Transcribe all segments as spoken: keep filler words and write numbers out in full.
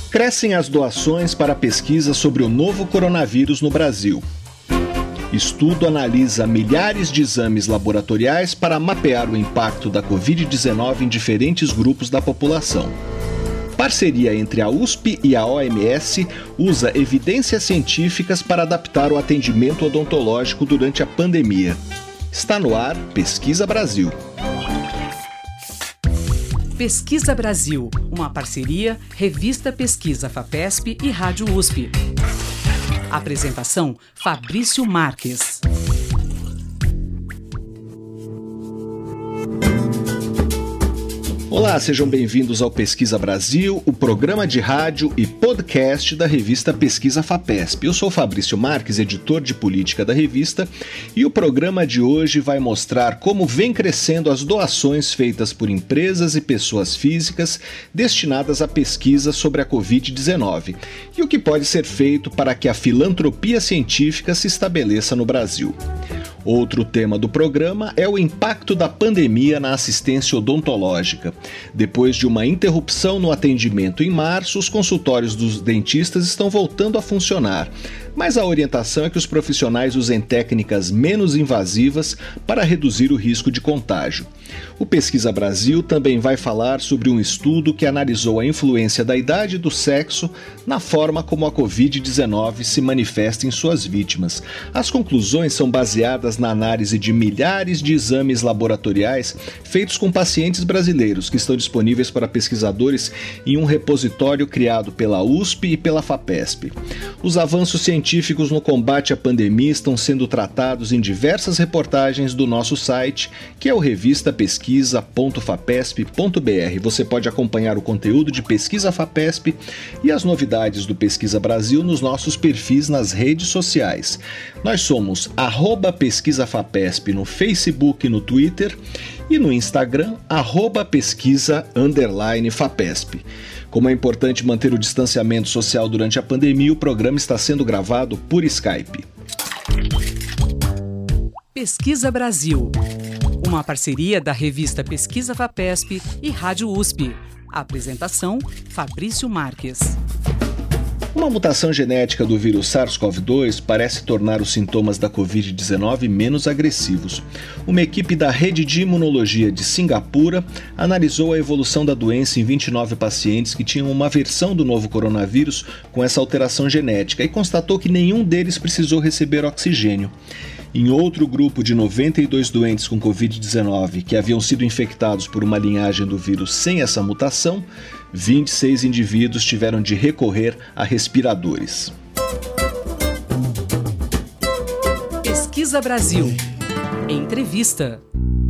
Crescem as doações para a pesquisa sobre o novo coronavírus no Brasil. Estudo analisa milhares de exames laboratoriais para mapear o impacto da covid dezenove em diferentes grupos da população. Parceria entre a U S P e a O M S usa evidências científicas para adaptar o atendimento odontológico durante a pandemia. Está no ar Pesquisa Brasil. Pesquisa Brasil, uma parceria Revista Pesquisa FAPESP e Rádio U S P. Apresentação Fabrício Marques. Olá, sejam bem-vindos ao Pesquisa Brasil, o programa de rádio e podcast da revista Pesquisa FAPESP. Eu sou Fabrício Marques, editor de política da revista, e o programa de hoje vai mostrar como vem crescendo as doações feitas por empresas e pessoas físicas destinadas à pesquisa sobre a covid dezenove e o que pode ser feito para que a filantropia científica se estabeleça no Brasil. Outro tema do programa é o impacto da pandemia na assistência odontológica. Depois de uma interrupção no atendimento em março, os consultórios dos dentistas estão voltando a funcionar, mas a orientação é que os profissionais usem técnicas menos invasivas para reduzir o risco de contágio. O Pesquisa Brasil também vai falar sobre um estudo que analisou a influência da idade e do sexo na forma como a covid dezenove se manifesta em suas vítimas. As conclusões são baseadas na análise de milhares de exames laboratoriais feitos com pacientes brasileiros que estão disponíveis para pesquisadores em um repositório criado pela U S P e pela FAPESP. Os avanços científicos no combate à pandemia estão sendo tratados em diversas reportagens do nosso site, que é o revista pesquisa ponto fapesp ponto br. Você pode acompanhar o conteúdo de Pesquisa FAPESP e as novidades do Pesquisa Brasil nos nossos perfis nas redes sociais. Nós somos arroba Pesquisa FAPESP no Facebook e no Twitter e no Instagram, arroba pesquisa underline FAPESP. Como é importante manter o distanciamento social durante a pandemia, o programa está sendo gravado por Skype. Pesquisa Brasil, uma parceria da revista Pesquisa FAPESP e Rádio U S P. Apresentação Fabrício Marques. Uma mutação genética do vírus SARS-CoV dois parece tornar os sintomas da covid dezenove menos agressivos. Uma equipe da Rede de Imunologia de Singapura analisou a evolução da doença em vinte e nove pacientes que tinham uma versão do novo coronavírus com essa alteração genética e constatou que nenhum deles precisou receber oxigênio. Em outro grupo de noventa e dois doentes com covid dezenove que haviam sido infectados por uma linhagem do vírus sem essa mutação, vinte e seis indivíduos tiveram de recorrer a respiradores. Pesquisa Brasil. Entrevista.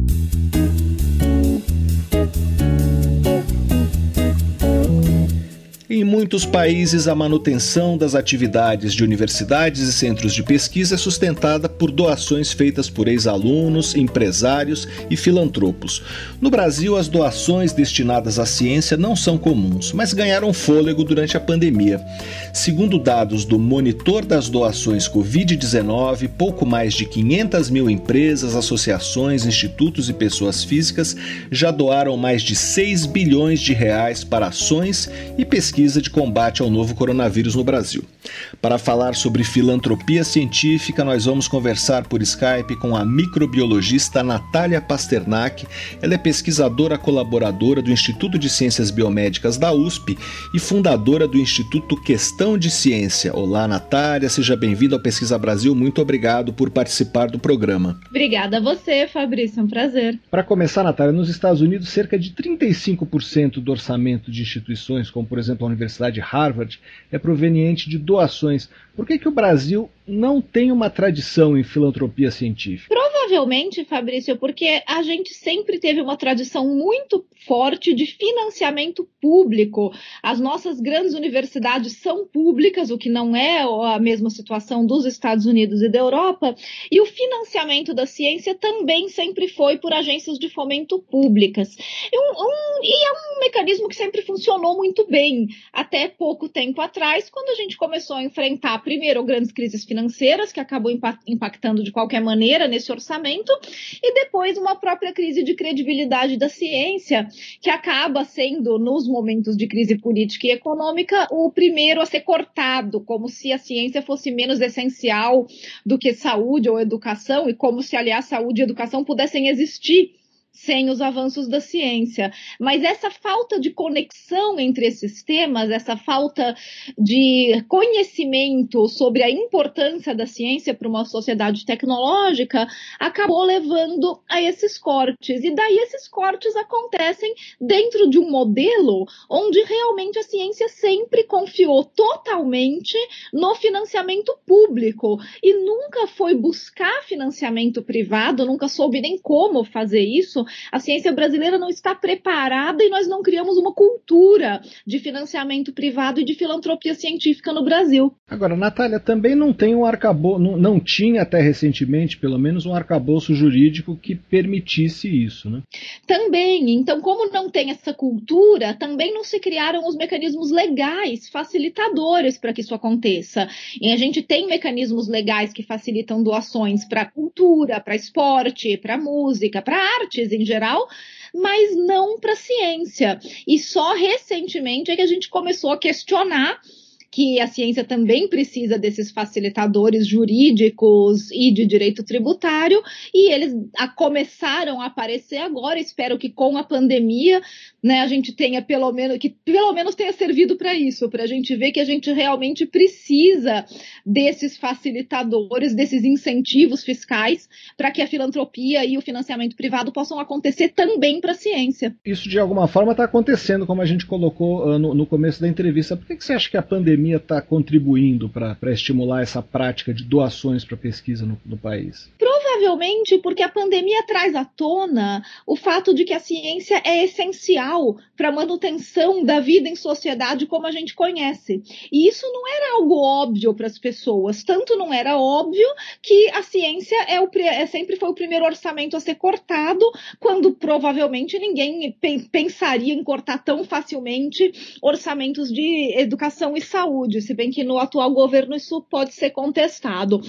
Em muitos países, a manutenção das atividades de universidades e centros de pesquisa é sustentada por doações feitas por ex-alunos, empresários e filantropos. No Brasil, as doações destinadas à ciência não são comuns, mas ganharam fôlego durante a pandemia. Segundo dados do Monitor das Doações covid dezenove, pouco mais de quinhentas mil empresas, associações, institutos e pessoas físicas já doaram mais de seis bilhões de reais para ações e pesquisas de combate ao novo coronavírus no Brasil. Para falar sobre filantropia científica, nós vamos conversar por Skype com a microbiologista Natália Pasternak. Ela é pesquisadora colaboradora do Instituto de Ciências Biomédicas da U S P e fundadora do Instituto Questão de Ciência. Olá, Natália, seja bem-vinda ao Pesquisa Brasil. Muito obrigado por participar do programa. Obrigada a você, Fabrício, é um prazer. Para começar, Natália, nos Estados Unidos, cerca de trinta e cinco por cento do orçamento de instituições, como por exemplo a Universidade Harvard, é proveniente de doações. Por que que o Brasil não tem uma tradição em filantropia científica? Provavelmente, Fabrício, porque a gente sempre teve uma tradição muito forte de financiamento público. As nossas grandes universidades são públicas, o que não é a mesma situação dos Estados Unidos e da Europa, e o financiamento da ciência também sempre foi por agências de fomento públicas. E, um, um, e é um mecanismo que sempre funcionou muito bem, até pouco tempo atrás, quando a gente começou a enfrentar, primeiro, grandes crises financeiras, que acabou impactando de qualquer maneira nesse orçamento, financiamento, e depois uma própria crise de credibilidade da ciência, que acaba sendo, nos momentos de crise política e econômica, o primeiro a ser cortado, como se a ciência fosse menos essencial do que saúde ou educação, e como se, aliás, saúde e educação pudessem existir sem os avanços da ciência. Mas essa falta de conexão entre esses temas, essa falta de conhecimento sobre a importância da ciência para uma sociedade tecnológica, acabou levando a esses cortes. E daí esses cortes acontecem dentro de um modelo onde realmente a ciência sempre confiou totalmente no financiamento público e nunca foi buscar financiamento privado, nunca soube nem como fazer isso. A ciência brasileira não está preparada e nós não criamos uma cultura de financiamento privado e de filantropia científica no Brasil. Agora, Natália, também não tem um arcabouço, não, não tinha até recentemente, pelo menos, um arcabouço jurídico que permitisse isso, né? Também. Então, como não tem essa cultura, também não se criaram os mecanismos legais facilitadores para que isso aconteça. E a gente tem mecanismos legais que facilitam doações para cultura, para esporte, para música, para artes em geral, mas não para ciência. E só recentemente é que a gente começou a questionar que a ciência também precisa desses facilitadores jurídicos e de direito tributário, e eles a, começaram a aparecer agora. Espero que com a pandemia, né, a gente tenha pelo menos, que pelo menos tenha servido para isso, para a gente ver que a gente realmente precisa desses facilitadores, desses incentivos fiscais, para que a filantropia e o financiamento privado possam acontecer também para a ciência. Isso de alguma forma está acontecendo, como a gente colocou uh, no, no começo da entrevista. Por que, que você acha que a pandemia está contribuindo para estimular essa prática de doações para pesquisa no, no país? Provavelmente porque a pandemia traz à tona o fato de que a ciência é essencial para a manutenção da vida em sociedade como a gente conhece. E isso não era algo óbvio para as pessoas. Tanto não era óbvio que a ciência é o, é, sempre foi o primeiro orçamento a ser cortado, quando provavelmente ninguém pe- pensaria em cortar tão facilmente orçamentos de educação e saúde, se bem que no atual governo isso pode ser contestado.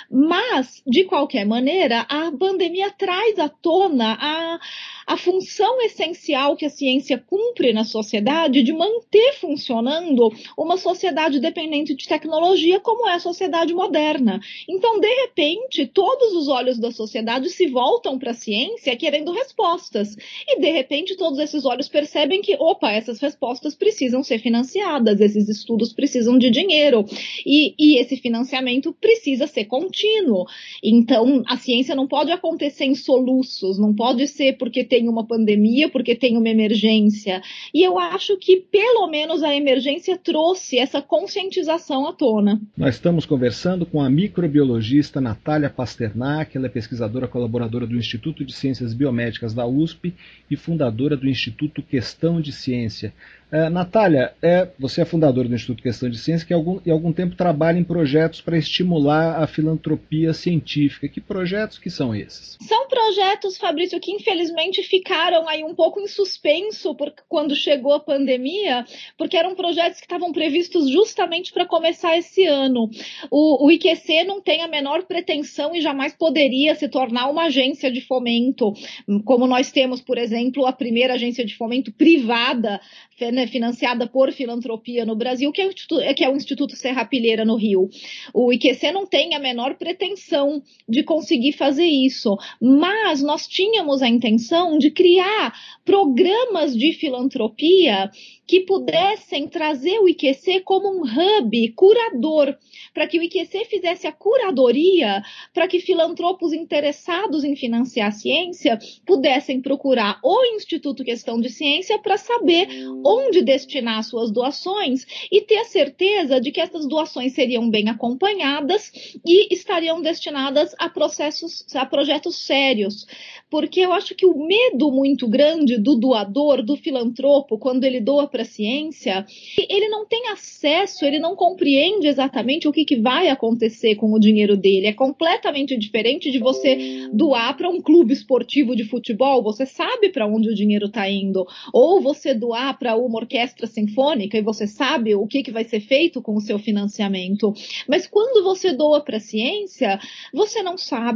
Mas, de qualquer maneira, a pandemia traz à tona a, a função essencial que a ciência cumpre na sociedade de manter funcionando uma sociedade dependente de tecnologia como é a sociedade moderna. Então, de repente, todos os olhos da sociedade se voltam para a ciência querendo respostas. E, de repente, todos esses olhos percebem que, opa, essas respostas precisam ser financiadas, esses estudos precisam de dinheiro. E, e esse financiamento precisa ser contínuo. Então, a ciência não pode acontecer em soluços, não pode ser porque tem uma pandemia, porque tem uma emergência. E eu acho que, pelo menos, a emergência trouxe essa conscientização à tona. Nós estamos conversando com a microbiologista Natália Pasternak. Ela é pesquisadora colaboradora do Instituto de Ciências Biomédicas da U S P e fundadora do Instituto Questão de Ciência. Uh, Natália, é, você é fundadora do Instituto Questão de Ciência, que há algum, há algum tempo trabalha em projetos para estimular a filantropia científica. Que projetos que são esses? São projetos, Fabrício, que infelizmente ficaram aí um pouco em suspenso por, quando chegou a pandemia, porque eram projetos que estavam previstos justamente para começar esse ano. O, o I Q C não tem a menor pretensão e jamais poderia se tornar uma agência de fomento, como nós temos, por exemplo, a primeira agência de fomento privada, né, financiada por filantropia no Brasil, que é, o Instituto, que é o Instituto Serra Pilheira, no Rio. O I Q C não tem a menor pretensão de conseguir fazer isso, mas nós tínhamos a intenção de criar programas de filantropia que pudessem trazer o I Q C como um hub curador, para que o I Q C fizesse a curadoria, para que filantropos interessados em financiar a ciência pudessem procurar o Instituto Questão de Ciência para saber onde destinar suas doações e ter a certeza de que essas doações seriam bem acompanhadas e estariam destinadas a processos, a projetos sérios. Porque eu acho que o medo muito grande do doador, do filantropo, quando ele doa para a ciência, ele não tem acesso, ele não compreende exatamente o que, que vai acontecer com o dinheiro dele. É completamente diferente de você doar para um clube esportivo de futebol, você sabe para onde o dinheiro está indo. Ou você doar para uma orquestra sinfônica e você sabe o que, que vai ser feito com o seu financiamento. Mas quando você doa para a ciência, você não sabe,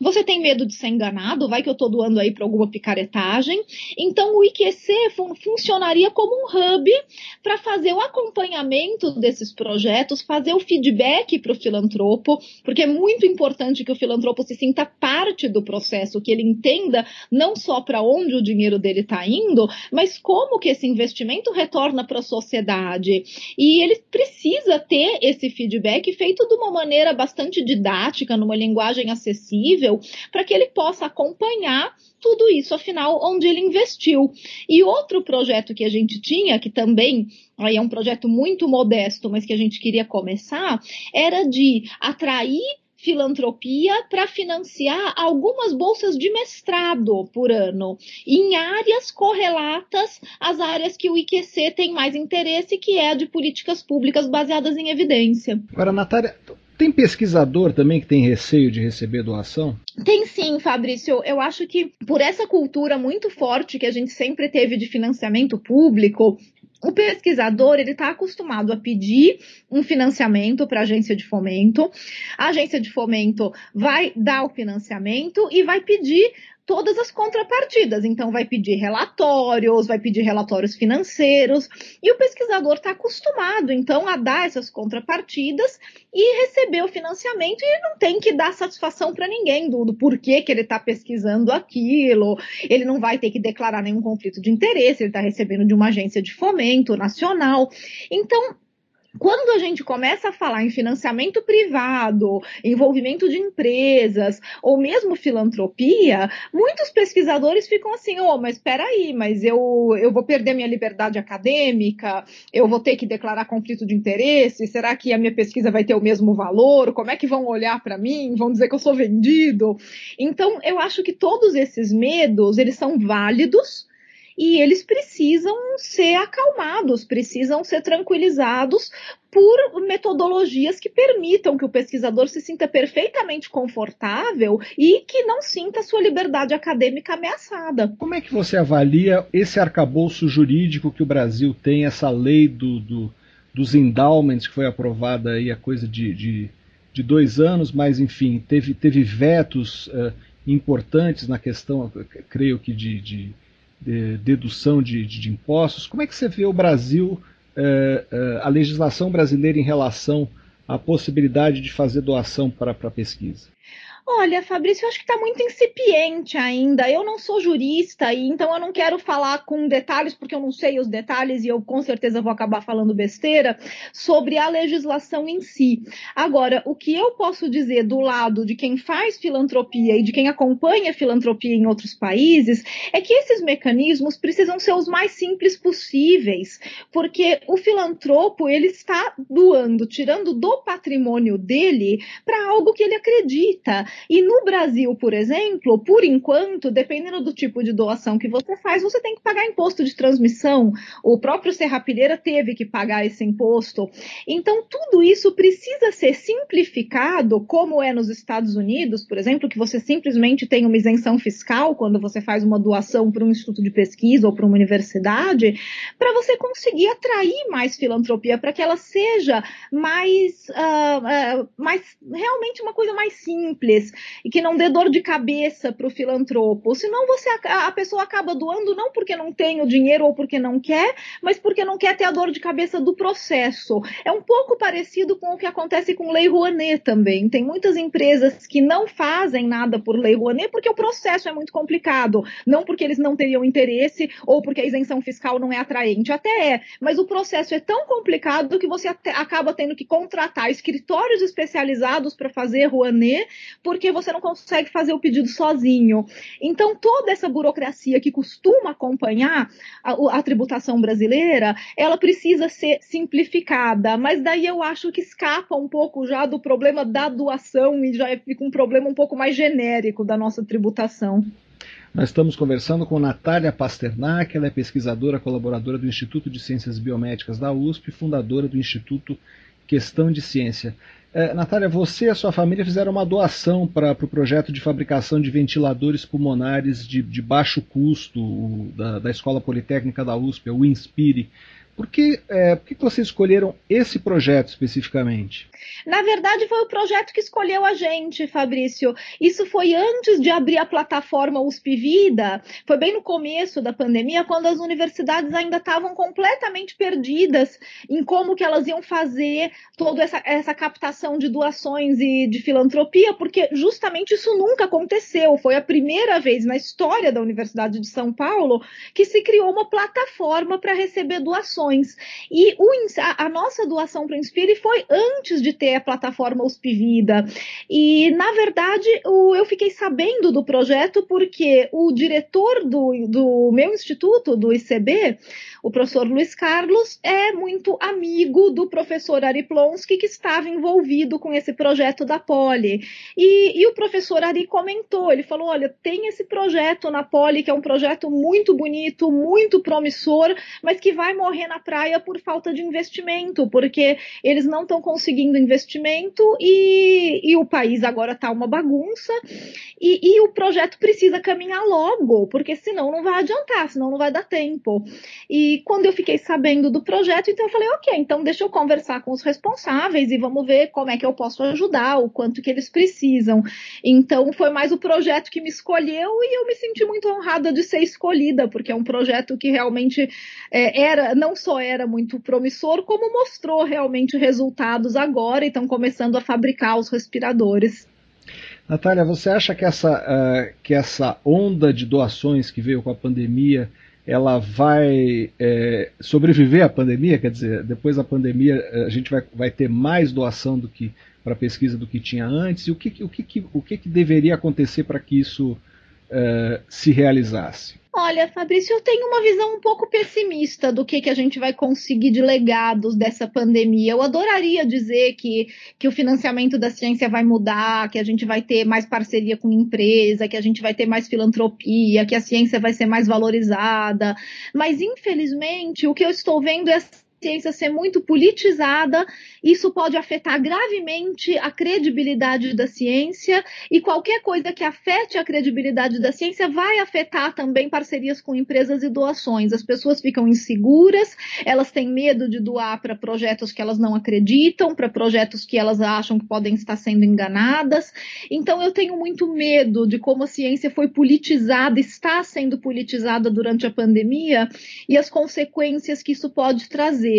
você tem medo de ser enganado, vai que eu estou doando aí para alguma picaretagem. Então o I Q C fun- funcionaria como um hub para fazer o acompanhamento desses projetos, fazer o feedback para o filantropo, porque é muito importante que o filantropo se sinta parte do processo, que ele entenda não só para onde o dinheiro dele está indo, mas como que esse investimento retorna para a sociedade. E ele precisa ter esse feedback feito de uma maneira bastante didática, numa linguagem acessível, para que ele possa acompanhar tudo isso, afinal, onde ele investiu. E outro projeto que a gente tinha, que também aí é um projeto muito modesto, mas que a gente queria começar, era de atrair filantropia para financiar algumas bolsas de mestrado por ano, em áreas correlatas às áreas que o I Q C tem mais interesse, que é a de políticas públicas baseadas em evidência. Agora, Natália, tem pesquisador também que tem receio de receber doação? Tem sim, Fabrício. Eu acho que por essa cultura muito forte que a gente sempre teve de financiamento público, o pesquisador ele está acostumado a pedir um financiamento para a agência de fomento, a agência de fomento vai dar o financiamento e vai pedir todas as contrapartidas, então vai pedir relatórios, vai pedir relatórios financeiros, e o pesquisador está acostumado, então, a dar essas contrapartidas e receber o financiamento, e ele não tem que dar satisfação para ninguém do, do porquê que ele está pesquisando aquilo, ele não vai ter que declarar nenhum conflito de interesse, ele está recebendo de uma agência de fomento nacional. Então, quando a gente começa a falar em financiamento privado, envolvimento de empresas, ou mesmo filantropia, muitos pesquisadores ficam assim, oh, mas espera aí, mas eu, eu vou perder minha liberdade acadêmica, eu vou ter que declarar conflito de interesse, será que a minha pesquisa vai ter o mesmo valor? Como é que vão olhar para mim? Vão dizer que eu sou vendido? Então, eu acho que todos esses medos, eles são válidos, e eles precisam ser acalmados, precisam ser tranquilizados por metodologias que permitam que o pesquisador se sinta perfeitamente confortável e que não sinta a sua liberdade acadêmica ameaçada. Como é que você avalia esse arcabouço jurídico que o Brasil tem, essa lei do, do, dos endowments que foi aprovada aí há coisa de, de, de dois anos, mas enfim, teve, teve vetos uh, importantes na questão, creio que de... de De dedução de, de, de impostos. Como é que você vê o Brasil, eh, eh, a legislação brasileira em relação à possibilidade de fazer doação para a pesquisa? Olha, Fabrício, eu acho que está muito incipiente ainda. Eu não sou jurista, e então eu não quero falar com detalhes, porque eu não sei os detalhes e eu com certeza vou acabar falando besteira sobre a legislação em si. Agora, o que eu posso dizer do lado de quem faz filantropia e de quem acompanha filantropia em outros países é que esses mecanismos precisam ser os mais simples possíveis, porque o filantropo ele está doando, tirando do patrimônio dele para algo que ele acredita. E no Brasil, por exemplo, por enquanto, dependendo do tipo de doação que você faz, você tem que pagar imposto de transmissão. O próprio Serrapilheira teve que pagar esse imposto. Então, tudo isso precisa ser simplificado, como é nos Estados Unidos, por exemplo, que você simplesmente tem uma isenção fiscal quando você faz uma doação para um instituto de pesquisa ou para uma universidade, para você conseguir atrair mais filantropia, para que ela seja mais, uh, uh, mais, realmente uma coisa mais simples, e que não dê dor de cabeça para o filantropo. Senão você, a, a pessoa acaba doando não porque não tem o dinheiro ou porque não quer, mas porque não quer ter a dor de cabeça do processo. É um pouco parecido com o que acontece com Lei Rouanet também. Tem muitas empresas que não fazem nada por Lei Rouanet porque o processo é muito complicado, não porque eles não teriam interesse ou porque a isenção fiscal não é atraente. Até é, mas o processo é tão complicado que você até acaba tendo que contratar escritórios especializados para fazer Rouanet, porque você não consegue fazer o pedido sozinho. Então, toda essa burocracia que costuma acompanhar a, a tributação brasileira, ela precisa ser simplificada, mas daí eu acho que escapa um pouco já do problema da doação e já fica um problema um pouco mais genérico da nossa tributação. Nós estamos conversando com Natália Pasternak, ela é pesquisadora, colaboradora do Instituto de Ciências Biomédicas da U S P, fundadora do Instituto Questão de Ciência. É, Natália, você e a sua família fizeram uma doação para o pro projeto de fabricação de ventiladores pulmonares de, de baixo custo o, da, da Escola Politécnica da U S P, o INSPIRE. Por que, é, por que vocês escolheram esse projeto especificamente? Na verdade, foi o projeto que escolheu a gente, Fabrício. Isso foi antes de abrir a plataforma U S P Vida, foi bem no começo da pandemia, quando as universidades ainda estavam completamente perdidas em como que elas iam fazer toda essa, essa captação de doações e de filantropia, porque justamente isso nunca aconteceu. Foi a primeira vez na história da Universidade de São Paulo que se criou uma plataforma para receber doações. E o, a, a nossa doação para o Inspire foi antes de ter a plataforma U S P Vida. E, na verdade, o, eu fiquei sabendo do projeto porque o diretor do, do meu instituto, do I C B, o professor Luiz Carlos, é muito amigo do professor Ari Plonsky, que estava envolvido com esse projeto da Poli. E, e o professor Ari comentou, ele falou, olha, tem esse projeto na Poli, que é um projeto muito bonito, muito promissor, mas que vai morrer na praia por falta de investimento, porque eles não estão conseguindo investimento e, e o país agora está uma bagunça e, e o projeto precisa caminhar logo, porque senão não vai adiantar, senão não vai dar tempo. E quando eu fiquei sabendo do projeto, então eu falei, ok, então deixa eu conversar com os responsáveis e vamos ver como é que eu posso ajudar, o quanto que eles precisam. Então foi mais o projeto que me escolheu e eu me senti muito honrada de ser escolhida, porque é um projeto que realmente é, era, não só era muito promissor, como mostrou realmente resultados agora e estão começando a fabricar os respiradores. Natália, você acha que essa, uh, que essa onda de doações que veio com a pandemia, ela vai é, sobreviver à pandemia? Quer dizer, depois da pandemia a gente vai, vai ter mais doação do que para pesquisa do que tinha antes? E o que, o que, o que, que deveria acontecer para que isso uh, se realizasse? Olha, Fabrício, eu tenho uma visão um pouco pessimista do que, que a gente vai conseguir de legados dessa pandemia. Eu adoraria dizer que, que o financiamento da ciência vai mudar, que a gente vai ter mais parceria com empresa, que a gente vai ter mais filantropia, que a ciência vai ser mais valorizada. Mas, infelizmente, o que eu estou vendo é ciência ser muito politizada, isso pode afetar gravemente a credibilidade da ciência e qualquer coisa que afete a credibilidade da ciência vai afetar também parcerias com empresas e doações. As pessoas ficam inseguras, elas têm medo de doar para projetos que elas não acreditam, para projetos que elas acham que podem estar sendo enganadas. Então eu tenho muito medo de como a ciência foi politizada, está sendo politizada durante a pandemia e as consequências que isso pode trazer.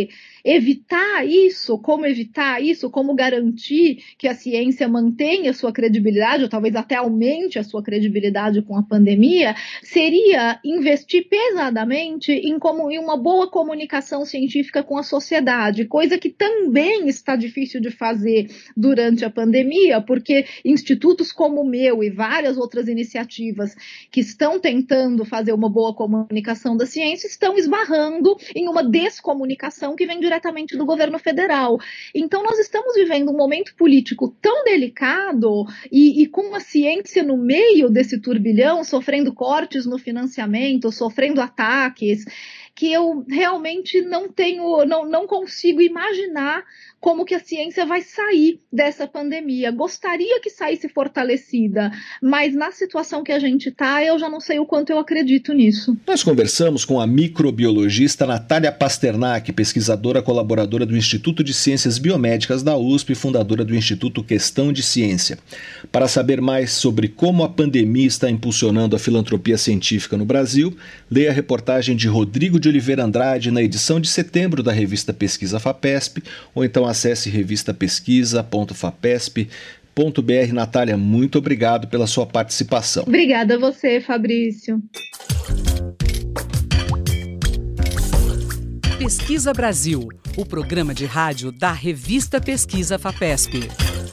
Evitar isso, como evitar isso, como garantir que a ciência mantenha a sua credibilidade, ou talvez até aumente a sua credibilidade com a pandemia, seria investir pesadamente em, como, em uma boa comunicação científica com a sociedade, coisa que também está difícil de fazer durante a pandemia, porque institutos como o meu e várias outras iniciativas que estão tentando fazer uma boa comunicação da ciência estão esbarrando em uma descomunicação que vem diretamente do governo federal. Então nós estamos vivendo um momento político tão delicado e, e com a ciência no meio desse turbilhão, sofrendo cortes no financiamento, sofrendo ataques, que eu realmente não tenho, não, não consigo imaginar como que a ciência vai sair dessa pandemia. Gostaria que saísse fortalecida, mas na situação que a gente está, eu já não sei o quanto eu acredito nisso. Nós conversamos com a microbiologista Natália Pasternak, pesquisadora colaboradora do Instituto de Ciências Biomédicas da U S P e fundadora do Instituto Questão de Ciência. Para saber mais sobre como a pandemia está impulsionando a filantropia científica no Brasil, leia a reportagem de Rodrigo de Oliveira Andrade na edição de setembro da revista Pesquisa FAPESP, ou então acesse revista pesquisa ponto fapesp ponto br. Natália, muito obrigado pela sua participação. Obrigada a você, Fabrício. Pesquisa Brasil, o programa de rádio da revista Pesquisa FAPESP.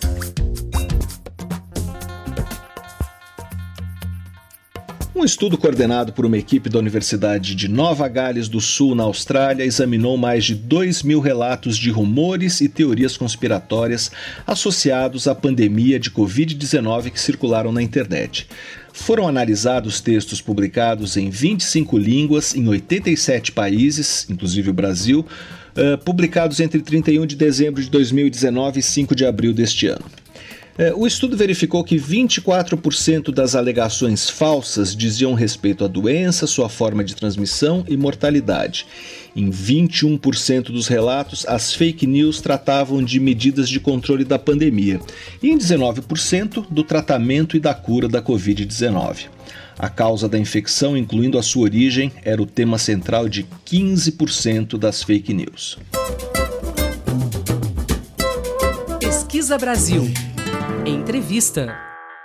Um estudo coordenado por uma equipe da Universidade de Nova Gales do Sul, na Austrália, examinou mais de dois mil relatos de rumores e teorias conspiratórias associados à pandemia de covid dezenove que circularam na internet. Foram analisados textos publicados em vinte e cinco línguas, em oitenta e sete países, inclusive o Brasil, uh, publicados entre trinta e um de dezembro de dois mil e dezenove e cinco de abril deste ano. É, o estudo verificou que vinte e quatro por cento das alegações falsas diziam respeito à doença, sua forma de transmissão e mortalidade. Em vinte e um por cento dos relatos, as fake news tratavam de medidas de controle da pandemia e em dezenove por cento do tratamento e da cura da covid dezenove. A causa da infecção, incluindo a sua origem, era o tema central de quinze por cento das fake news. Pesquisa Brasil. Entrevista.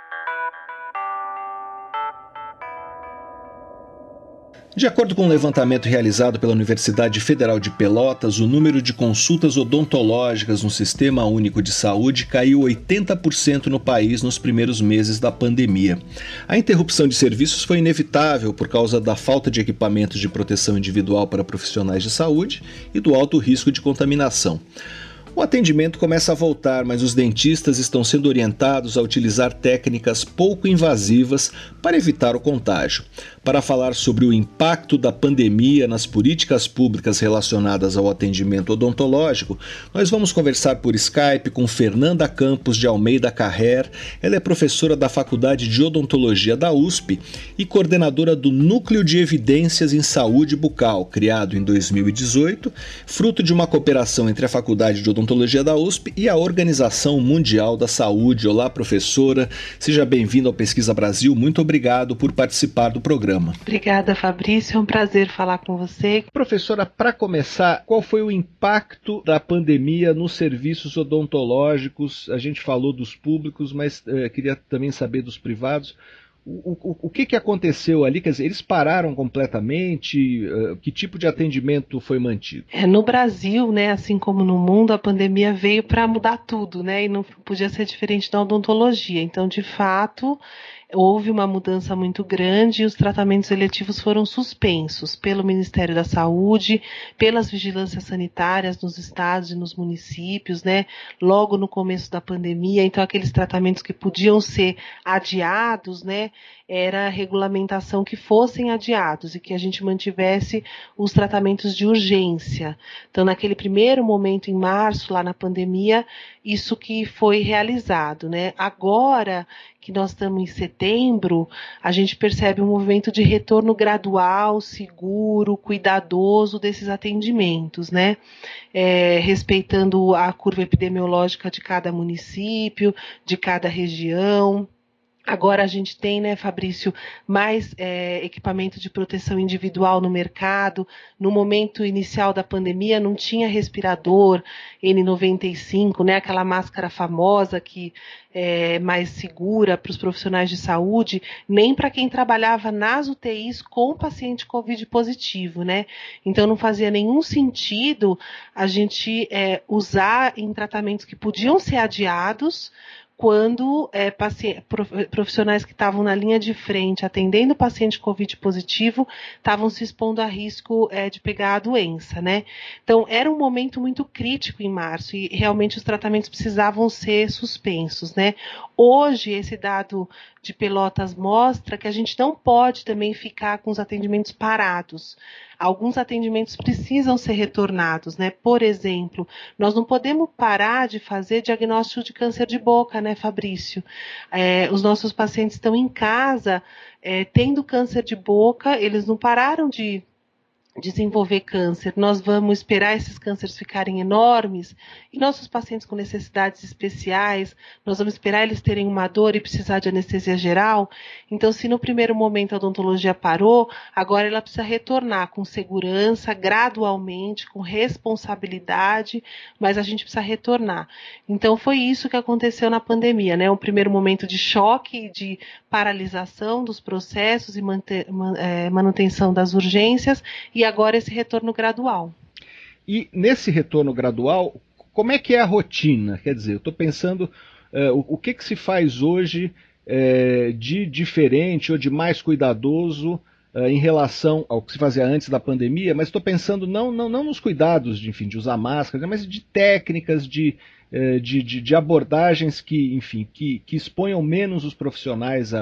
De acordo com um levantamento realizado pela Universidade Federal de Pelotas, o número de consultas odontológicas no Sistema Único de Saúde caiu oitenta por cento no país nos primeiros meses da pandemia. A interrupção de serviços foi inevitável por causa da falta de equipamentos de proteção individual para profissionais de saúde e do alto risco de contaminação. O atendimento começa a voltar, mas os dentistas estão sendo orientados a utilizar técnicas pouco invasivas para evitar o contágio. Para falar sobre o impacto da pandemia nas políticas públicas relacionadas ao atendimento odontológico, nós vamos conversar por Skype com Fernanda Campos de Almeida Carrer. Ela é professora da Faculdade de Odontologia da U S P e coordenadora do Núcleo de Evidências em Saúde Bucal, criado em dois mil e dezoito, fruto de uma cooperação entre a Faculdade de Odontologia da U S P e a Organização Mundial da Saúde. Olá, professora, seja bem-vinda ao Pesquisa Brasil. Muito obrigado por participar do programa. Obrigada, Fabrício. É um prazer falar com você. Professora, para começar, qual foi o impacto da pandemia nos serviços odontológicos? A gente falou dos públicos, mas eh, queria também saber dos privados. O, o, o que, que aconteceu ali? Quer dizer, eles pararam completamente? Uh, que tipo de atendimento foi mantido? É, no Brasil, né, assim como no mundo, a pandemia veio para mudar tudo, né, e não podia ser diferente da odontologia. Então, de fato, houve uma mudança muito grande e os tratamentos eletivos foram suspensos pelo Ministério da Saúde, pelas vigilâncias sanitárias nos estados e nos municípios, né, logo no começo da pandemia. Então, aqueles tratamentos que podiam ser adiados, né, era a regulamentação que fossem adiados e que a gente mantivesse os tratamentos de urgência. Então, naquele primeiro momento, em março, lá na pandemia, isso que foi realizado, né? Agora que nós estamos em setembro, a gente percebe um movimento de retorno gradual, seguro, cuidadoso desses atendimentos, né? É, respeitando a curva epidemiológica de cada município, de cada região. Agora a gente tem, né, Fabrício, mais é, equipamento de proteção individual no mercado. No momento inicial da pandemia não tinha respirador N noventa e cinco, né, aquela máscara famosa que é mais segura para os profissionais de saúde, nem para quem trabalhava nas U T Is com paciente Covid positivo, né? Então não fazia nenhum sentido a gente é, usar em tratamentos que podiam ser adiados, quando é, paci- profissionais que estavam na linha de frente atendendo o paciente Covid positivo estavam se expondo a risco é, de pegar a doença, né? Então, era um momento muito crítico em março e realmente os tratamentos precisavam ser suspensos, né? Hoje, esse dado de Pelotas mostra que a gente não pode também ficar com os atendimentos parados. Alguns atendimentos precisam ser retornados, né? Por exemplo, nós não podemos parar de fazer diagnóstico de câncer de boca, né, Fabrício? É, os nossos pacientes estão em casa é, tendo câncer de boca, eles não pararam de desenvolver câncer. Nós vamos esperar esses cânceres ficarem enormes e nossos pacientes com necessidades especiais, nós vamos esperar eles terem uma dor e precisar de anestesia geral. Então, se no primeiro momento a odontologia parou, agora ela precisa retornar com segurança, gradualmente, com responsabilidade, mas a gente precisa retornar. Então, foi isso que aconteceu na pandemia, né? Um primeiro momento de choque, de paralisação dos processos e manutenção das urgências, e agora esse retorno gradual. E nesse retorno gradual, como é que é a rotina? Quer dizer, eu estou pensando uh, o, o que, que se faz hoje uh, de diferente ou de mais cuidadoso uh, em relação ao que se fazia antes da pandemia, mas estou pensando não, não, não nos cuidados de, enfim, de usar máscara, mas de técnicas, de, uh, de, de, de abordagens que, enfim, que, que exponham menos os profissionais a,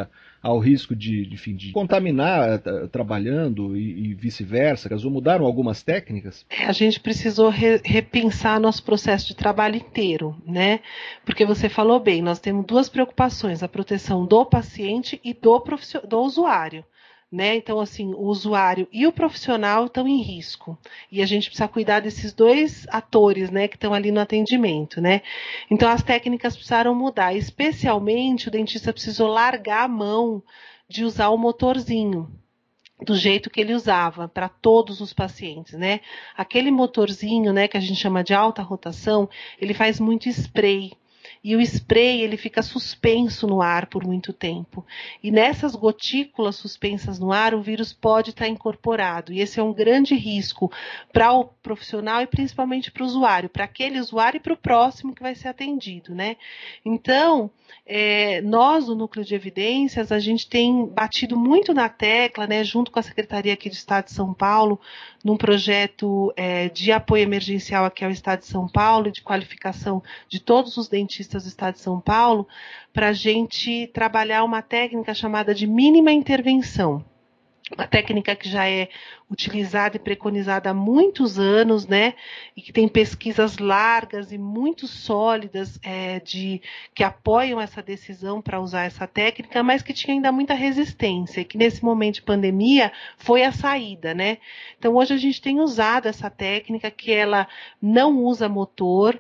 ao risco de, enfim, de contaminar uh, trabalhando e, e vice-versa? Ou mudaram algumas técnicas? A gente precisou re, repensar nosso processo de trabalho inteiro, né? Porque você falou bem, nós temos duas preocupações, a proteção do paciente e do, do usuário. Né? Então, assim, o usuário e o profissional estão em risco. E a gente precisa cuidar desses dois atores, né, que estão ali no atendimento, né? Então, as técnicas precisaram mudar. Especialmente, o dentista precisou largar a mão de usar o motorzinho do jeito que ele usava para todos os pacientes, né? Aquele motorzinho, né, que a gente chama de alta rotação, ele faz muito spray. E o spray, ele fica suspenso no ar por muito tempo. E nessas gotículas suspensas no ar, o vírus pode estar incorporado. E esse é um grande risco para o profissional e principalmente para o usuário, para aquele usuário e para o próximo que vai ser atendido, né? Então, é, nós, do Núcleo de Evidências, a gente tem batido muito na tecla, né, junto com a Secretaria aqui do Estado de São Paulo, num projeto é, de apoio emergencial aqui ao Estado de São Paulo, de qualificação de todos os dentistas do Estado de São Paulo, para a gente trabalhar uma técnica chamada de mínima intervenção. Uma técnica que já é utilizada e preconizada há muitos anos, né, e que tem pesquisas largas e muito sólidas é, de, que apoiam essa decisão para usar essa técnica, mas que tinha ainda muita resistência, e que nesse momento de pandemia foi a saída, né. Então hoje a gente tem usado essa técnica que ela não usa motor,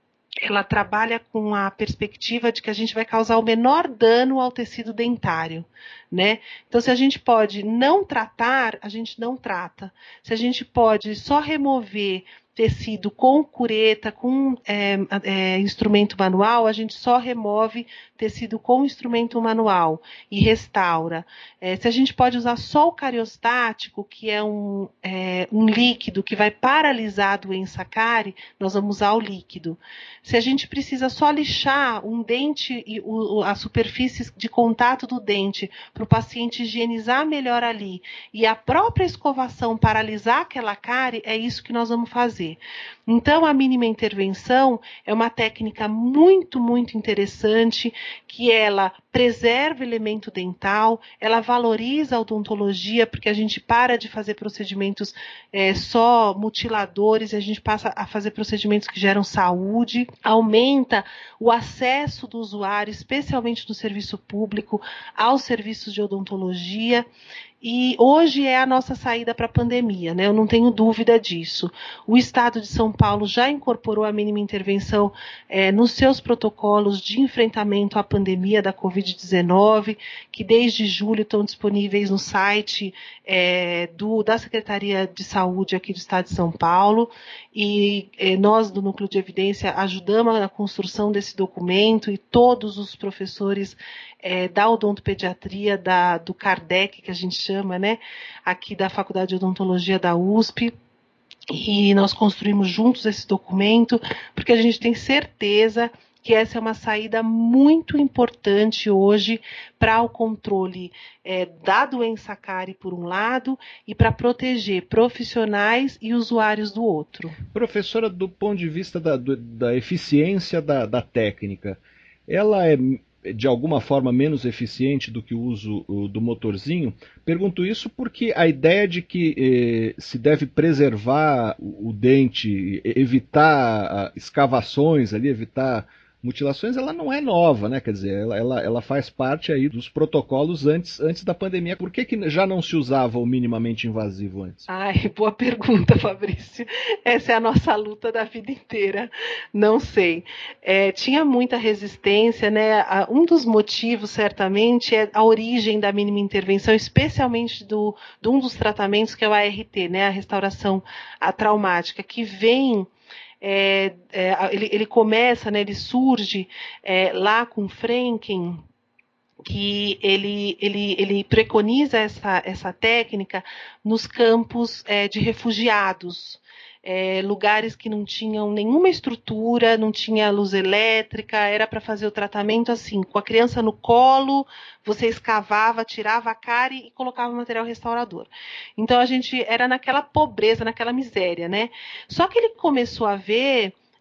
ela trabalha com a perspectiva de que a gente vai causar o menor dano ao tecido dentário, né? Então, se a gente pode não tratar, a gente não trata. Se a gente pode só remover tecido com cureta, com é, é, instrumento manual, a gente só remove tecido com instrumento manual e restaura. É, se a gente pode usar só o cariostático, que é um, é um líquido que vai paralisar a doença cárie, nós vamos usar o líquido. Se a gente precisa só lixar um dente e o, a superfície de contato do dente para o paciente higienizar melhor ali e a própria escovação paralisar aquela cárie, é isso que nós vamos fazer. Então, a mínima intervenção é uma técnica muito, muito interessante, que ela preserva o elemento dental, ela valoriza a odontologia, porque a gente para de fazer procedimentos é, só mutiladores, e a gente passa a fazer procedimentos que geram saúde, aumenta o acesso do usuário, especialmente no serviço público, aos serviços de odontologia. E hoje é a nossa saída para a pandemia, né? Eu não tenho dúvida disso. O Estado de São Paulo já incorporou a mínima intervenção é, nos seus protocolos de enfrentamento à pandemia da covid dezenove, que desde julho estão disponíveis no site é, do, da Secretaria de Saúde aqui do Estado de São Paulo. E é, nós, do Núcleo de Evidência, ajudamos na construção desse documento, e todos os professores é, da odontopediatria, da, do Kardec, que a gente chama, né, aqui da Faculdade de Odontologia da U S P, e nós construímos juntos esse documento, porque a gente tem certeza que essa é uma saída muito importante hoje para o controle é, da doença cárie, por um lado, e para proteger profissionais e usuários do outro. Professora, do ponto de vista da, do, da eficiência da, da técnica, ela é de alguma forma menos eficiente do que o uso do motorzinho? Pergunto isso porque a ideia de que eh, se deve preservar o, o dente, evitar escavações ali, evitar mutilações, ela não é nova, né? Quer dizer, ela, ela, ela faz parte aí dos protocolos antes, antes da pandemia. Por que, que já não se usava o minimamente invasivo antes? Ai, boa pergunta, Fabrício. Essa é a nossa luta da vida inteira. Não sei. É, tinha muita resistência, né? Um dos motivos, certamente, é a origem da mínima intervenção, especialmente do, de um dos tratamentos, que é o A R T, né? A restauração traumática, que vem... É, é, ele, ele começa, né, ele surge é, lá com Franken, que ele, ele, ele preconiza essa, essa técnica nos campos é, de refugiados, é, lugares que não tinham nenhuma estrutura, não tinha luz elétrica, era para fazer o tratamento assim, com a criança no colo, você escavava, tirava a cárie e colocava material restaurador. Então a gente era naquela pobreza, naquela miséria, né? Só que ele começou a ver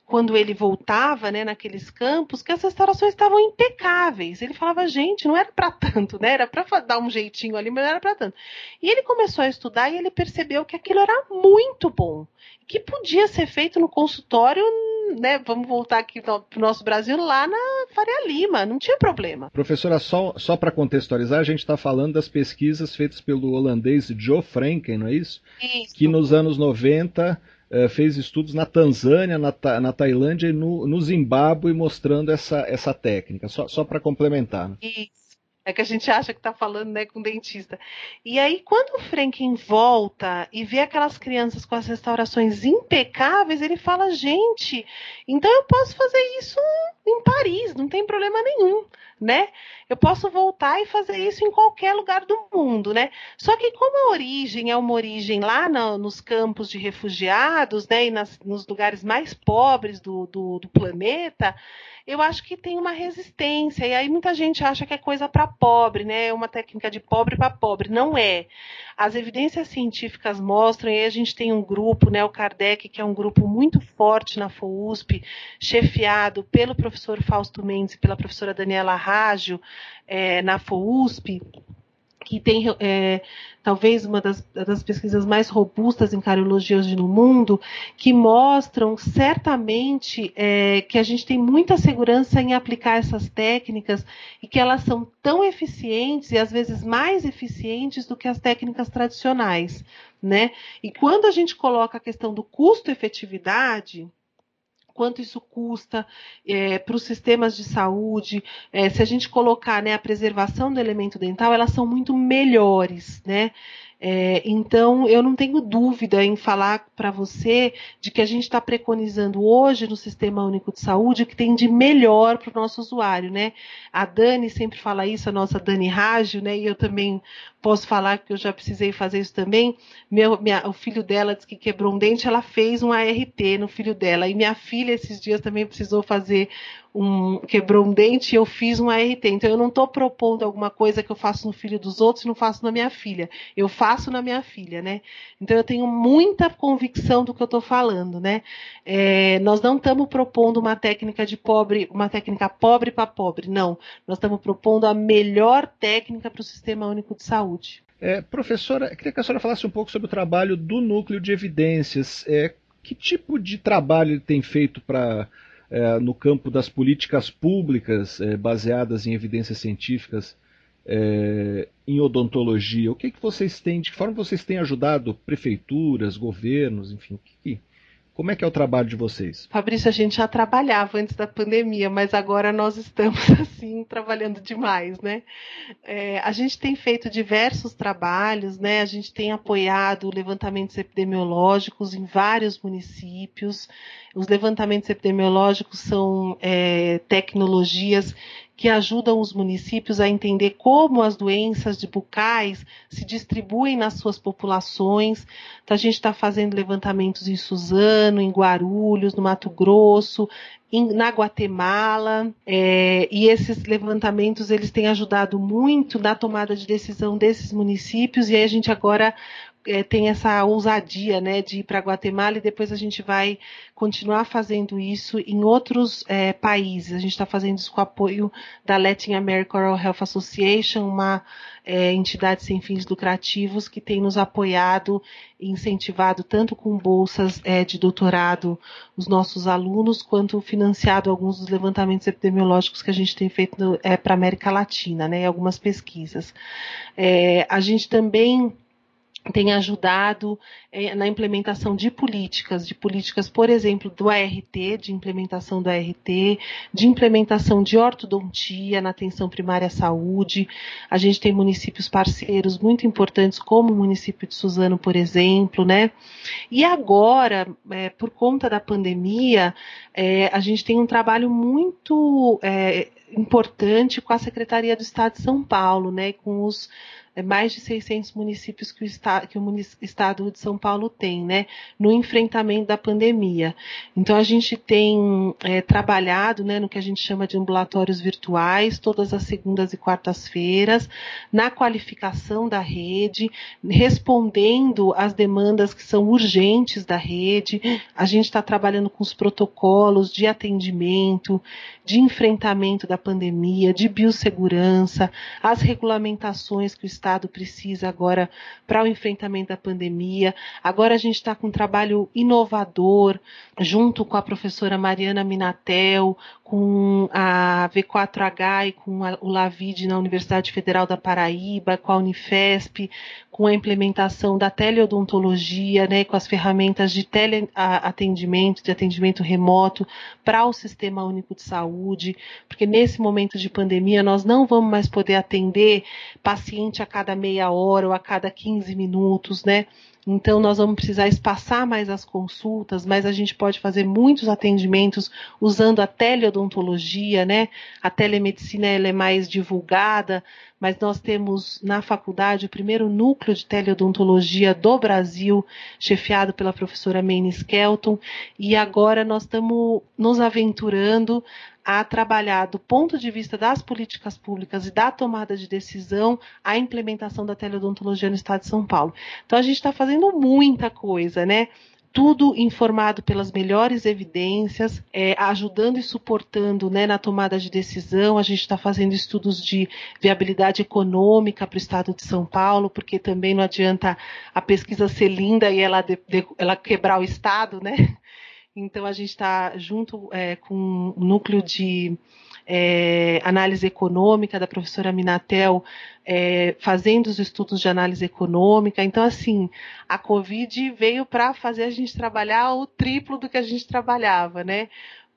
quando ele voltava, né, naqueles campos, que as restaurações estavam impecáveis. Ele falava, gente, não era para tanto, né? Era para dar um jeitinho ali, mas não era para tanto. E ele começou a estudar e ele percebeu que aquilo era muito bom, que podia ser feito no consultório, né? Vamos voltar aqui para o nosso Brasil, lá na Faria Lima, não tinha problema. Professora, só, só para contextualizar, a gente está falando das pesquisas feitas pelo holandês Joe Franken, não é isso? Isso. Que nos anos noventa uh, fez estudos na Tanzânia, na, na Tailândia e no, no Zimbábue, mostrando essa, essa técnica, só, só para complementar. Né? Isso. É que a gente acha que está falando, né, com dentista. E aí, quando o Franken volta e vê aquelas crianças com as restaurações impecáveis, ele fala, gente, então eu posso fazer isso em Paris, não tem problema nenhum, né? Eu posso voltar e fazer isso em qualquer lugar do mundo, né? Só que como a origem é uma origem lá no, nos campos de refugiados, né, e nas, nos lugares mais pobres do, do, do planeta, eu acho que tem uma resistência, e aí muita gente acha que é coisa para pobre, né? É uma técnica de pobre para pobre. Não é. As evidências científicas mostram, e aí a gente tem um grupo, né, o Kardec, que é um grupo muito forte na FOUSP, chefiado pelo professor Fausto Mendes e pela professora Daniela Rágio, é, na FOUSP, que tem é, talvez uma das, das pesquisas mais robustas em cariologia hoje no mundo, que mostram certamente é, que a gente tem muita segurança em aplicar essas técnicas e que elas são tão eficientes e às vezes mais eficientes do que as técnicas tradicionais, né? E quando a gente coloca a questão do custo-efetividade, quanto isso custa é, para os sistemas de saúde, é, se a gente colocar, né, a preservação do elemento dental, elas são muito melhores, né? É, então, eu não tenho dúvida em falar para você de que a gente está preconizando hoje no Sistema Único de Saúde o que tem de melhor para o nosso usuário, né? A Dani sempre fala isso, a nossa Dani Rágio, né? E eu também posso falar que eu já precisei fazer isso também. Meu, minha, o filho dela disse que quebrou um dente, ela fez um A R T no filho dela. E minha filha, esses dias, também precisou fazer um, quebrou um dente e eu fiz um A R T. Então, eu não estou propondo alguma coisa que eu faço no filho dos outros e não faço na minha filha. Eu faço na minha filha, né? Então, eu tenho muita convicção do que eu estou falando, né? É, nós não estamos propondo uma técnica de pobre, uma técnica pobre para pobre, não. Nós estamos propondo a melhor técnica para o Sistema Único de Saúde. É, professora, eu queria que a senhora falasse um pouco sobre o trabalho do Núcleo de Evidências. É, que tipo de trabalho ele tem feito para É, no campo das políticas públicas é, baseadas em evidências científicas é, em odontologia? O que, que vocês têm, de que forma vocês têm ajudado prefeituras, governos, enfim, que, como é que é o trabalho de vocês? Fabrício, a gente já trabalhava antes da pandemia, mas agora nós estamos assim trabalhando demais, né? É, a gente tem feito diversos trabalhos, né? A gente tem apoiado levantamentos epidemiológicos em vários municípios. Os levantamentos epidemiológicos são é, tecnologias que ajudam os municípios a entender como as doenças de bucais se distribuem nas suas populações. Então, a gente está fazendo levantamentos em Suzano, em Guarulhos, no Mato Grosso, em, na Guatemala, é, e esses levantamentos eles têm ajudado muito na tomada de decisão desses municípios, e aí a gente agora É, tem essa ousadia, né, de ir para Guatemala e depois a gente vai continuar fazendo isso em outros é, países. A gente está fazendo isso com o apoio da Latin American Oral Health Association, uma é, entidade sem fins lucrativos que tem nos apoiado e incentivado tanto com bolsas é, de doutorado os nossos alunos, quanto financiado alguns dos levantamentos epidemiológicos que a gente tem feito é, para a América Latina, né, algumas pesquisas. É, a gente também tem ajudado é, na implementação de políticas, de políticas, por exemplo, do A R T, de implementação do A R T, de implementação de ortodontia na atenção primária à saúde. A gente tem municípios parceiros muito importantes, como o município de Suzano, por exemplo, né? E agora, é, por conta da pandemia, é, a gente tem um trabalho muito... É, importante com a Secretaria do Estado de São Paulo, né, com os mais de seiscentos municípios que o, está, que o munic- Estado de São Paulo tem, né, no enfrentamento da pandemia. Então, a gente tem é, trabalhado, né, no que a gente chama de ambulatórios virtuais, todas as segundas e quartas-feiras, na qualificação da rede, respondendo às demandas que são urgentes da rede. A gente está trabalhando com os protocolos de atendimento, de enfrentamento da pandemia, de biossegurança, as regulamentações que o Estado Estado precisa agora para o enfrentamento da pandemia. Agora a gente está com um trabalho inovador, junto com a professora Mariana Minatel, com a V quatro H e com a, o LAVID na Universidade Federal da Paraíba, com a Unifesp, com a implementação da teleodontologia, né, com as ferramentas de teleatendimento, de atendimento remoto para o Sistema Único de Saúde, porque nesse momento de pandemia nós não vamos mais poder atender paciente a cada meia hora ou a cada quinze minutos, né? Então, nós vamos precisar espaçar mais as consultas, mas a gente pode fazer muitos atendimentos usando a teleodontologia, né? A telemedicina ela é mais divulgada, mas nós temos na faculdade o primeiro núcleo de teleodontologia do Brasil, chefiado pela professora Mayne Skelton, e agora nós estamos nos aventurando a trabalhar do ponto de vista das políticas públicas e da tomada de decisão a implementação da teleodontologia no Estado de São Paulo. Então a gente está fazendo muita coisa, né? Tudo informado pelas melhores evidências, é, ajudando e suportando, né, na tomada de decisão. A gente está fazendo estudos de viabilidade econômica para o Estado de São Paulo, porque também não adianta a pesquisa ser linda e ela, de, de, ela quebrar o Estado, né? Então, a gente está junto é, com o núcleo de é, análise econômica da professora Minatel, é, fazendo os estudos de análise econômica. Então, assim, a Covid veio para fazer a gente trabalhar o triplo do que a gente trabalhava, né?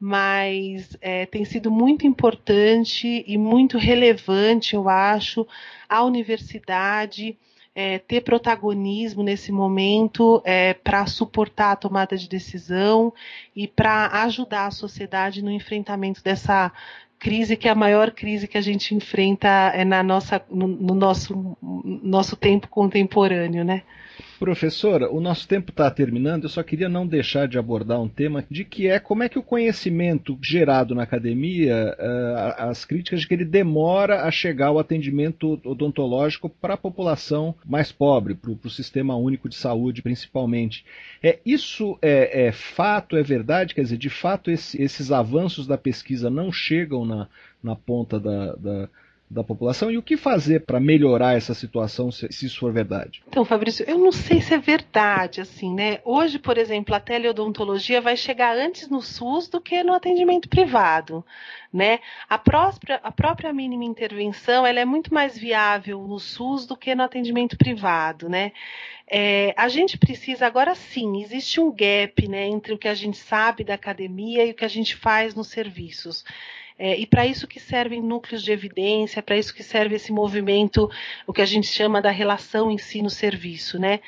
Mas é, tem sido muito importante e muito relevante, eu acho, a universidade É, ter protagonismo nesse momento é, para suportar a tomada de decisão e para ajudar a sociedade no enfrentamento dessa crise, que é a maior crise que a gente enfrenta é na nossa, no, no nosso, nosso tempo contemporâneo, né? Professora, o nosso tempo está terminando, eu só queria não deixar de abordar um tema de que é como é que o conhecimento gerado na academia, uh, as críticas de que ele demora a chegar ao atendimento odontológico para a população mais pobre, para o sistema único de saúde principalmente. É, isso é, é fato, é verdade? Quer dizer, de fato esse, esses avanços da pesquisa não chegam na, na ponta da... da da população, e o que fazer para melhorar essa situação, se, se isso for verdade? Então, Fabrício, eu não sei se é verdade, assim, né? Hoje, por exemplo, a teleodontologia vai chegar antes no SUS do que no atendimento privado, né? A própria, a própria mínima intervenção, ela é muito mais viável no SUS do que no atendimento privado, né? É, a gente precisa, agora sim, existe um gap, né, entre o que a gente sabe da academia e o que a gente faz nos serviços. É, e para isso que servem núcleos de evidência, para isso que serve esse movimento, o que a gente chama da relação ensino-serviço, né?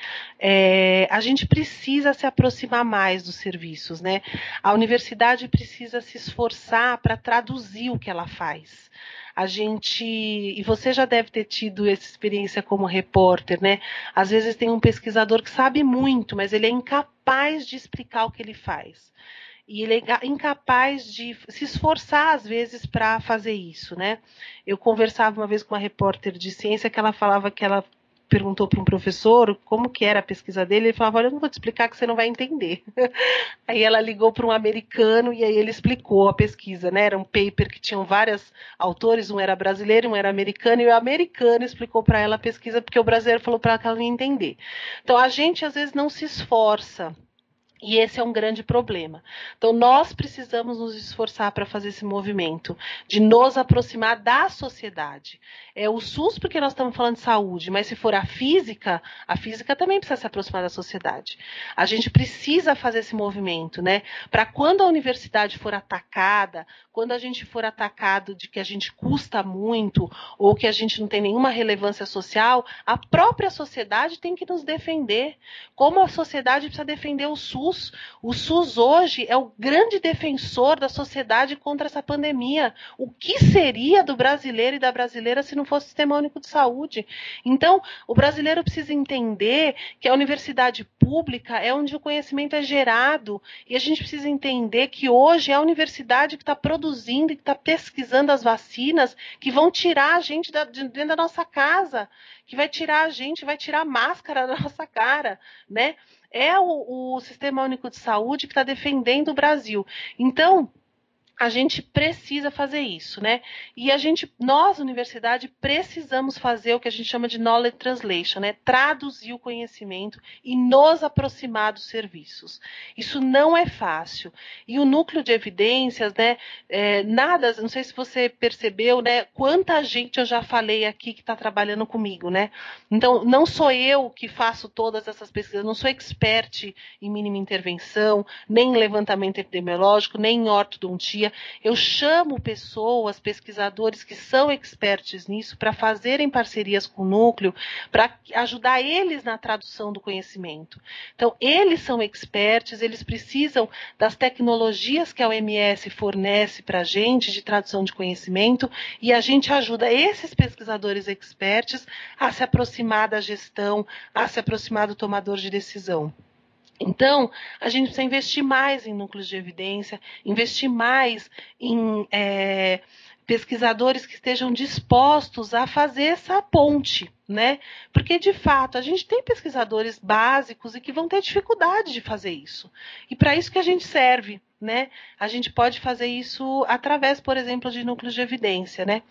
É, a gente precisa se aproximar mais dos serviços, né? A universidade precisa se esforçar para traduzir o que ela faz. A gente, e você já deve ter tido essa experiência como repórter, né? Às vezes tem um pesquisador que sabe muito, mas ele é incapaz de explicar o que ele faz. E ele é incapaz de se esforçar, às vezes, para fazer isso, né? Eu conversava uma vez com uma repórter de ciência que ela falava que ela perguntou para um professor como que era a pesquisa dele, ele falava, olha, eu não vou te explicar que você não vai entender. Aí ela ligou para um americano e aí ele explicou a pesquisa, né? Era um paper que tinham vários autores, um era brasileiro, um era americano, e o americano explicou para ela a pesquisa, porque o brasileiro falou para ela que ela não ia entender. Então, a gente, às vezes, não se esforça. E esse é um grande problema. Então, nós precisamos nos esforçar para fazer esse movimento, de nos aproximar da sociedade. É o SUS, porque nós estamos falando de saúde, mas se for a física, a física também precisa se aproximar da sociedade. A gente precisa fazer esse movimento, né? Para quando a universidade for atacada, quando a gente for atacado de que a gente custa muito, ou que a gente não tem nenhuma relevância social, a própria sociedade tem que nos defender. Como a sociedade precisa defender o SUS, SUS. O SUS hoje é o grande defensor da sociedade contra essa pandemia. O que seria do brasileiro e da brasileira se não fosse o Sistema Único de Saúde? Então, o brasileiro precisa entender que a universidade pública é onde o conhecimento é gerado, e a gente precisa entender que hoje é a universidade que está produzindo e que está pesquisando as vacinas que vão tirar a gente da, de dentro da nossa casa, que vai tirar a gente, vai tirar a máscara da nossa cara, né? É o, o Sistema Único de Saúde que está defendendo o Brasil. Então, a gente precisa fazer isso, né? E a gente, nós, universidade, precisamos fazer o que a gente chama de knowledge translation, né? Traduzir o conhecimento e nos aproximar dos serviços. Isso não é fácil. E o núcleo de evidências, né? É, nada, não sei se você percebeu, né? Quanta gente eu já falei aqui que está trabalhando comigo, né? Então, não sou eu que faço todas essas pesquisas, não sou expert em mínima intervenção, nem em levantamento epidemiológico, nem em ortodontia. Eu chamo pessoas, pesquisadores que são experts nisso, para fazerem parcerias com o núcleo, para ajudar eles na tradução do conhecimento. Então, eles são experts, eles precisam das tecnologias que a O M S fornece para a gente, de tradução de conhecimento, e a gente ajuda esses pesquisadores experts a se aproximar da gestão, a se aproximar do tomador de decisão. Então, a gente precisa investir mais em núcleos de evidência, investir mais em é, pesquisadores que estejam dispostos a fazer essa ponte, né? Porque, de fato, a gente tem pesquisadores básicos e que vão ter dificuldade de fazer isso. E para isso que a gente serve, né? A gente pode fazer isso através, por exemplo, de núcleos de evidência, né?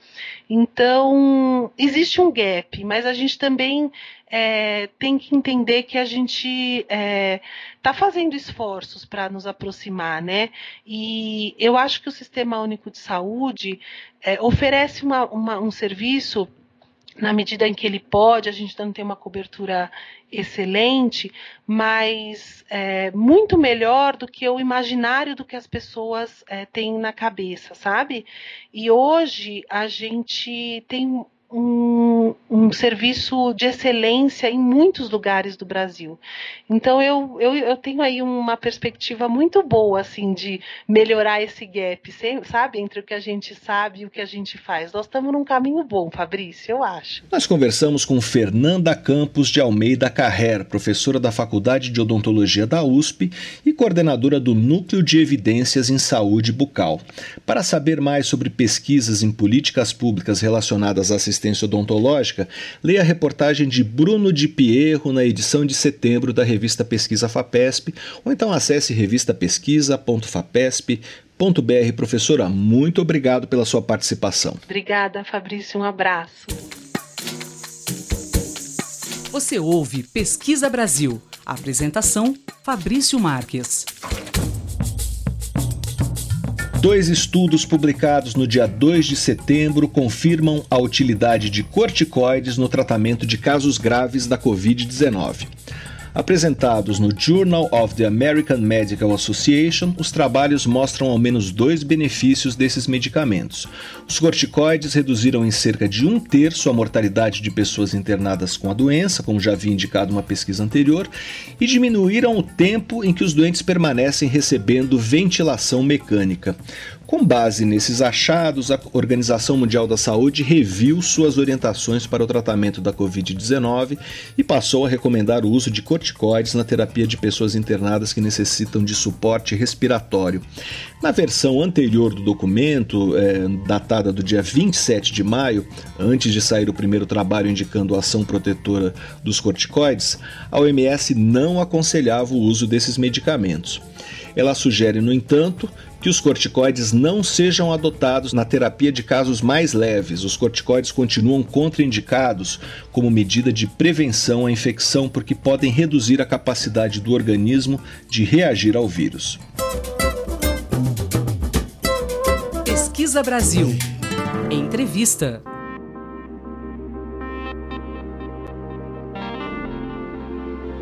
Então, existe um gap, mas a gente também é, tem que entender que a gente está é, fazendo esforços para nos aproximar, né? E eu acho que o Sistema Único de Saúde é, oferece uma, uma, um serviço na medida em que ele pode. A gente não tem uma cobertura excelente, mas é, muito melhor do que o imaginário do que as pessoas é, têm na cabeça, sabe? E hoje a gente tem um, um serviço de excelência em muitos lugares do Brasil. Então eu, eu, eu tenho aí uma perspectiva muito boa, assim, de melhorar esse gap, sabe? Entre o que a gente sabe e o que a gente faz. Nós estamos num caminho bom, Fabrício, eu acho. Nós conversamos com Fernanda Campos de Almeida Carrer, professora da Faculdade de Odontologia da U S P e coordenadora do Núcleo de Evidências em Saúde Bucal. Para saber mais sobre pesquisas em políticas públicas relacionadas à assistência odontológica, leia a reportagem de Bruno Di Pierro na edição de setembro da revista Pesquisa FAPESP, ou então acesse revista pesquisa ponto fapesp ponto br. Professora, muito obrigado pela sua participação. Obrigada, Fabrício, um abraço. Você ouve Pesquisa Brasil. Apresentação, Fabrício Marques. Dois estudos publicados no dia dois de setembro confirmam a utilidade de corticoides no tratamento de casos graves da covid dezenove. Apresentados no Journal of the American Medical Association, os trabalhos mostram ao menos dois benefícios desses medicamentos. Os corticoides reduziram em cerca de um terço a mortalidade de pessoas internadas com a doença, como já havia indicado uma pesquisa anterior, e diminuíram o tempo em que os doentes permanecem recebendo ventilação mecânica. Com base nesses achados, a Organização Mundial da Saúde reviu suas orientações para o tratamento da covid dezenove e passou a recomendar o uso de corticoides na terapia de pessoas internadas que necessitam de suporte respiratório. Na versão anterior do documento, é, datada do dia vinte e sete de maio, antes de sair o primeiro trabalho indicando a ação protetora dos corticoides, a O M S não aconselhava o uso desses medicamentos. Ela sugere, no entanto, que os corticoides não sejam adotados na terapia de casos mais leves. Os corticoides continuam contraindicados como medida de prevenção à infecção porque podem reduzir a capacidade do organismo de reagir ao vírus. Pesquisa Brasil. Entrevista.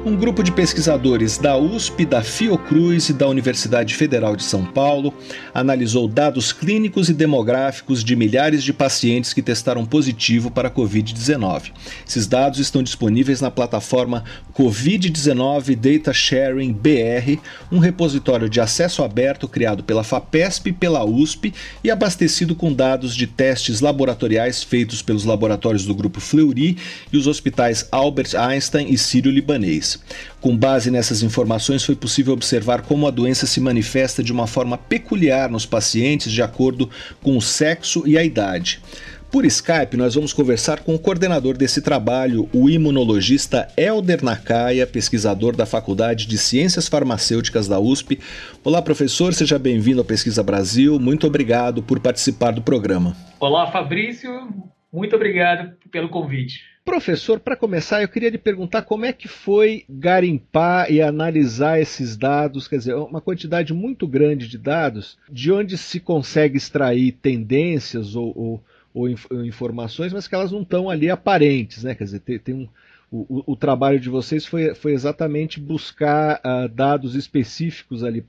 Um grupo de pesquisadores da U S P, da Fiocruz e da Universidade Federal de São Paulo analisou dados clínicos e demográficos de milhares de pacientes que testaram positivo para a covid dezenove. Esses dados estão disponíveis na plataforma covid dezenove Data Sharing B R, um repositório de acesso aberto criado pela FAPESP e pela U S P e abastecido com dados de testes laboratoriais feitos pelos laboratórios do Grupo Fleury e os hospitais Albert Einstein e Sírio-Libanês. Com base nessas informações, foi possível observar como a doença se manifesta de uma forma peculiar nos pacientes de acordo com o sexo e a idade. Por Skype, nós vamos conversar com o coordenador desse trabalho, o imunologista Helder Nakaya, pesquisador da Faculdade de Ciências Farmacêuticas da U S P. Olá, professor, seja bem-vindo ao Pesquisa Brasil. Muito obrigado por participar do programa. Olá, Fabrício. Muito obrigado pelo convite. Professor, para começar, eu queria lhe perguntar como é que foi garimpar e analisar esses dados, quer dizer, uma quantidade muito grande de dados, de onde se consegue extrair tendências ou, ou, ou, inf- ou informações, mas que elas não estão ali aparentes, né? Quer dizer, tem, tem um, o, o trabalho de vocês foi, foi exatamente buscar uh, dados específicos ali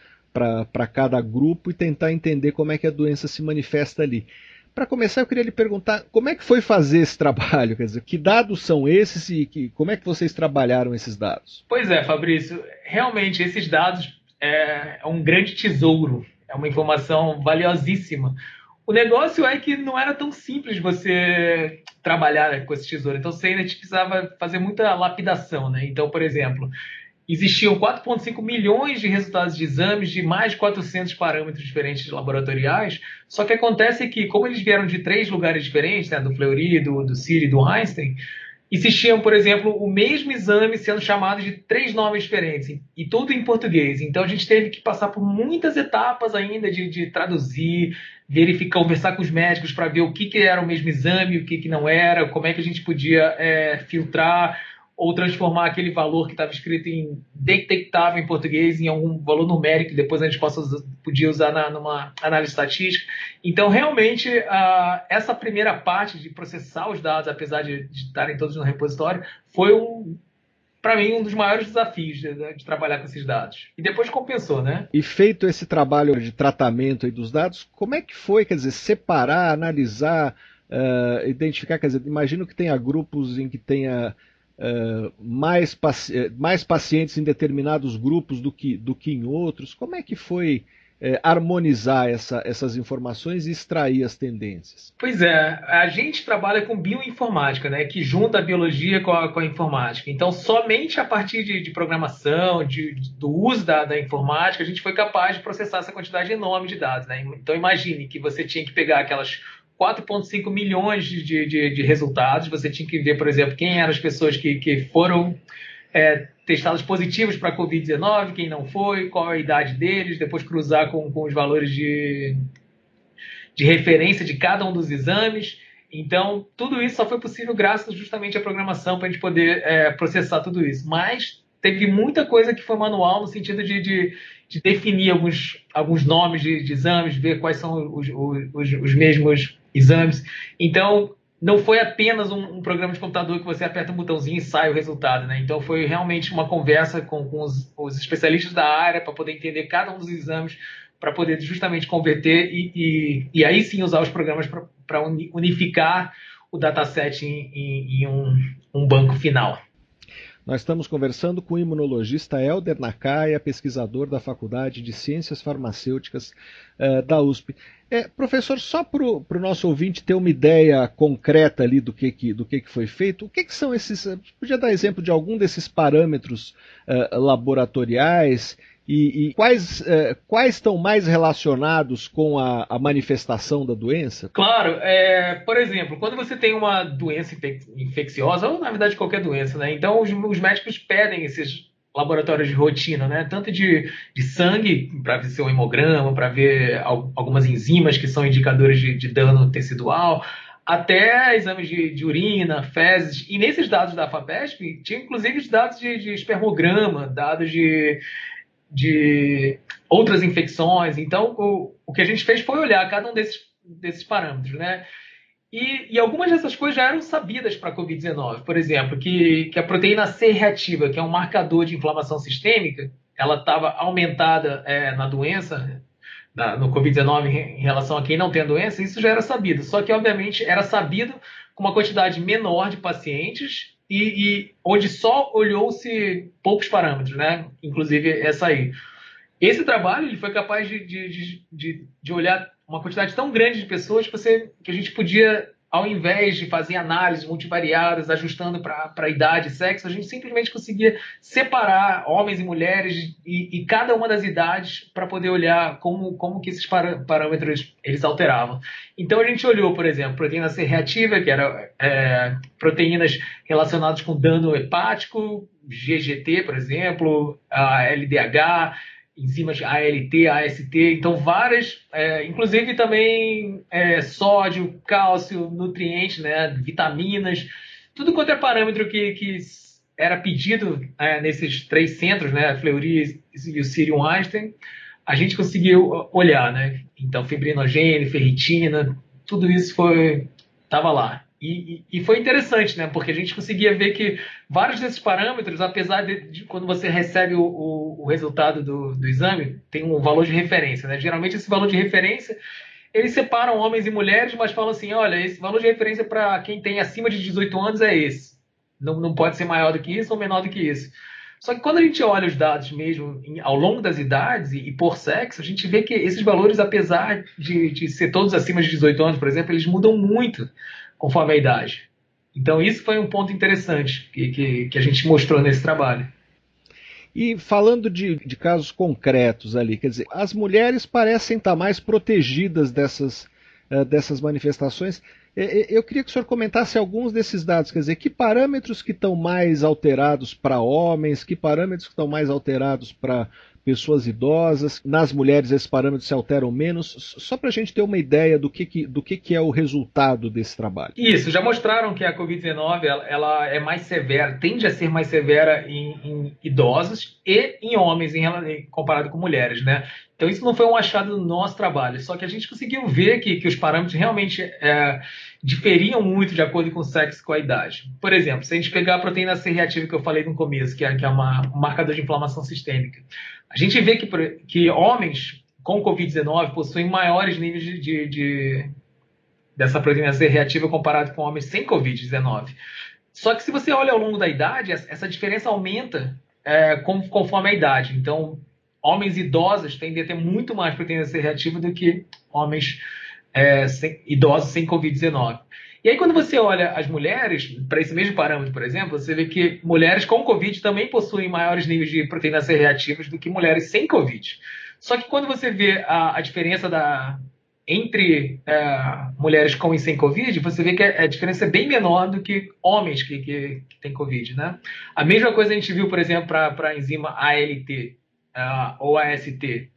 para cada grupo e tentar entender como é que a doença se manifesta ali. Para começar, eu queria lhe perguntar como é que foi fazer esse trabalho, quer dizer, que dados são esses e que, como é que vocês trabalharam esses dados? Pois é, Fabrício, realmente esses dados é, é um grande tesouro, é uma informação valiosíssima. O negócio é que não era tão simples você trabalhar com esse tesouro, então você ainda precisava fazer muita lapidação, né? Então, por exemplo, existiam quatro vírgula cinco milhões de resultados de exames de mais de quatrocentos parâmetros diferentes laboratoriais, só que acontece que, como eles vieram de três lugares diferentes, né, do Fleury, do, do Sírio e do Einstein, existiam, por exemplo, o mesmo exame sendo chamado de três nomes diferentes, e tudo em português. Então a gente teve que passar por muitas etapas ainda de, de traduzir, verificar, conversar com os médicos para ver o que, que era o mesmo exame, o que, que não era, como é que a gente podia é, filtrar ou transformar aquele valor que estava escrito em detectável em português em algum valor numérico que depois a gente possa usar, podia usar na, numa análise estatística. Então, realmente, uh, essa primeira parte de processar os dados, apesar de, de estarem todos no repositório, foi, um, para mim, um dos maiores desafios de, de trabalhar com esses dados. E depois compensou, né? E feito esse trabalho de tratamento aí dos dados, como é que foi, quer dizer, separar, analisar, uh, identificar, quer dizer, imagino que tenha grupos em que tenha Uh, mais, paci- mais pacientes em determinados grupos do que, do que em outros. Como é que foi uh, harmonizar essa, essas informações e extrair as tendências? Pois é, a gente trabalha com bioinformática, né, que junta a biologia com a, com a informática. Então, somente a partir de, de programação, de, de, do uso da, da informática, a gente foi capaz de processar essa quantidade enorme de dados, né? Então, imagine que você tinha que pegar aquelas quatro vírgula cinco milhões de, de, de resultados. Você tinha que ver, por exemplo, quem eram as pessoas que, que foram é, testadas positivas para a covid dezenove, quem não foi, qual a idade deles, depois cruzar com, com os valores de, de referência de cada um dos exames. Então, tudo isso só foi possível graças justamente à programação para a gente poder é, processar tudo isso. Mas teve muita coisa que foi manual no sentido de, de, de definir alguns, alguns nomes de, de exames, ver quais são os, os, os mesmos exames. Então, não foi apenas um, um programa de computador que você aperta um botãozinho e sai o resultado, né? Então, foi realmente uma conversa com, com os, os especialistas da área para poder entender cada um dos exames, para poder justamente converter e, e, e aí sim usar os programas para unificar o dataset em, em, em um, um banco final. Nós estamos conversando com o imunologista Helder Nakaya, pesquisador da Faculdade de Ciências Farmacêuticas uh, da U S P. É, professor, só para o nosso ouvinte ter uma ideia concreta ali do que, que, do que, que foi feito, o que, que são esses... Podia dar exemplo de algum desses parâmetros uh, laboratoriais e, e quais, uh, quais estão mais relacionados com a, a manifestação da doença? Claro, é, por exemplo, quando você tem uma doença infecciosa, ou na verdade qualquer doença, né? Então os, os médicos pedem esses laboratórios de rotina, né? Tanto de, de sangue, para ver seu hemograma, para ver al, algumas enzimas que são indicadores de, de dano tecidual, até exames de, de urina, fezes. E nesses dados da FAPESP, tinha inclusive os dados de, de espermograma, dados de... de outras infecções. Então, o, o que a gente fez foi olhar cada um desses, desses parâmetros, né? E, e algumas dessas coisas já eram sabidas para a covid dezenove. Por exemplo, que, que a proteína C reativa, que é um marcador de inflamação sistêmica, ela estava aumentada é, na doença, na, no covid dezenove, em relação a quem não tem a doença. Isso já era sabido. Só que, obviamente, era sabido com uma quantidade menor de pacientes e, e onde só olhou-se poucos parâmetros, né? Inclusive essa aí. Esse trabalho ele foi capaz de, de, de, de olhar uma quantidade tão grande de pessoas que, você, que a gente podia, ao invés de fazer análises multivariadas, ajustando para a idade e sexo, a gente simplesmente conseguia separar homens e mulheres e, e cada uma das idades para poder olhar como, como que esses parâmetros eles alteravam. Então a gente olhou, por exemplo, proteína C reativa, que era é, proteínas relacionadas com dano hepático, G G T, por exemplo, a L D H, enzimas A L T, A S T, então várias, é, inclusive também é, sódio, cálcio, nutrientes, né, vitaminas, tudo quanto é parâmetro que, que era pedido é, nesses três centros, né, a Fleury e o Cirium Einstein, a gente conseguiu olhar, né, então fibrinogênio, ferritina, tudo isso foi, estava lá. E, e, e foi interessante, né? Porque a gente conseguia ver que vários desses parâmetros, apesar de, de quando você recebe o, o, o resultado do, do exame, tem um valor de referência, né? Geralmente esse valor de referência, eles separam homens e mulheres, mas falam assim, olha, esse valor de referência para quem tem acima de dezoito anos é esse. Não, não pode ser maior do que isso ou menor do que isso. Só que quando a gente olha os dados mesmo em, ao longo das idades e, e por sexo, a gente vê que esses valores, apesar de, de ser todos acima de dezoito anos, por exemplo, eles mudam muito conforme a idade. Então isso foi um ponto interessante que, que, que a gente mostrou nesse trabalho. E falando de, de casos concretos ali, quer dizer, as mulheres parecem estar mais protegidas dessas, uh, dessas manifestações. Eu queria que o senhor comentasse alguns desses dados, quer dizer, que parâmetros que estão mais alterados para homens, que parâmetros que estão mais alterados para pessoas idosas, nas mulheres esses parâmetros se alteram menos, só para a gente ter uma ideia do que, que, do que, que é o resultado desse trabalho. Isso, já mostraram que a covid dezenove ela, ela é mais severa, tende a ser mais severa em, em idosos e em homens, em, comparado com mulheres, né? Então isso não foi um achado do nosso trabalho, só que a gente conseguiu ver que, que os parâmetros realmente é, diferiam muito de acordo com o sexo e com a idade. Por exemplo, se a gente pegar a proteína C reativa que eu falei no começo, que é, que é uma, um marcador de inflamação sistêmica, a gente vê que, que homens com covid dezenove possuem maiores níveis de, de, de, dessa proteína C reativa comparado com homens sem covid dezenove. Só que se você olha ao longo da idade, essa diferença aumenta é, conforme a idade. Então, homens idosos tendem a ter muito mais proteína C reativa do que homens é, sem, idosos sem covid dezenove. E aí, quando você olha as mulheres, para esse mesmo parâmetro, por exemplo, você vê que mulheres com Covid também possuem maiores níveis de proteína C reativas do que mulheres sem Covid. Só que quando você vê a, a diferença da, entre é, mulheres com e sem Covid, você vê que a, a diferença é bem menor do que homens que, que, que têm Covid, né? A mesma coisa a gente viu, por exemplo, para a enzima A L T uh, ou A S T,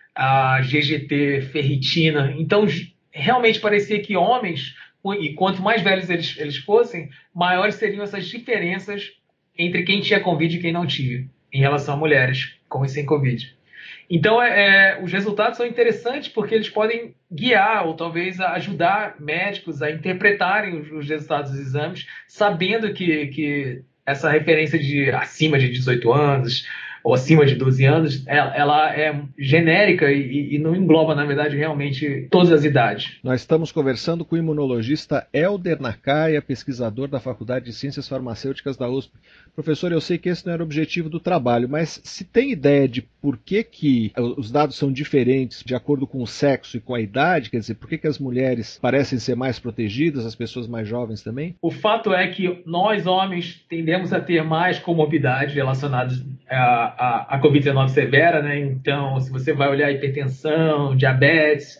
a G G T, ferritina. Então, realmente parecia que homens, e quanto mais velhos eles, eles fossem, maiores seriam essas diferenças entre quem tinha Covid e quem não tinha, em relação a mulheres com e sem Covid. Então, é, é, os resultados são interessantes porque eles podem guiar ou talvez ajudar médicos a interpretarem os, os resultados dos exames, sabendo que, que essa referência de acima de dezoito anos ou acima de doze anos, ela, ela é genérica e, e não engloba, na verdade, realmente todas as idades. Nós estamos conversando com o imunologista Helder Nakaya, pesquisador da Faculdade de Ciências Farmacêuticas da U S P. Professor, eu sei que esse não era o objetivo do trabalho, mas se tem ideia de por que, que os dados são diferentes de acordo com o sexo e com a idade, quer dizer, por que, que as mulheres parecem ser mais protegidas, as pessoas mais jovens também? O fato é que nós, homens, tendemos a ter mais comorbidades relacionadas a A, a covid dezenove severa, né? Então, se você vai olhar hipertensão, diabetes,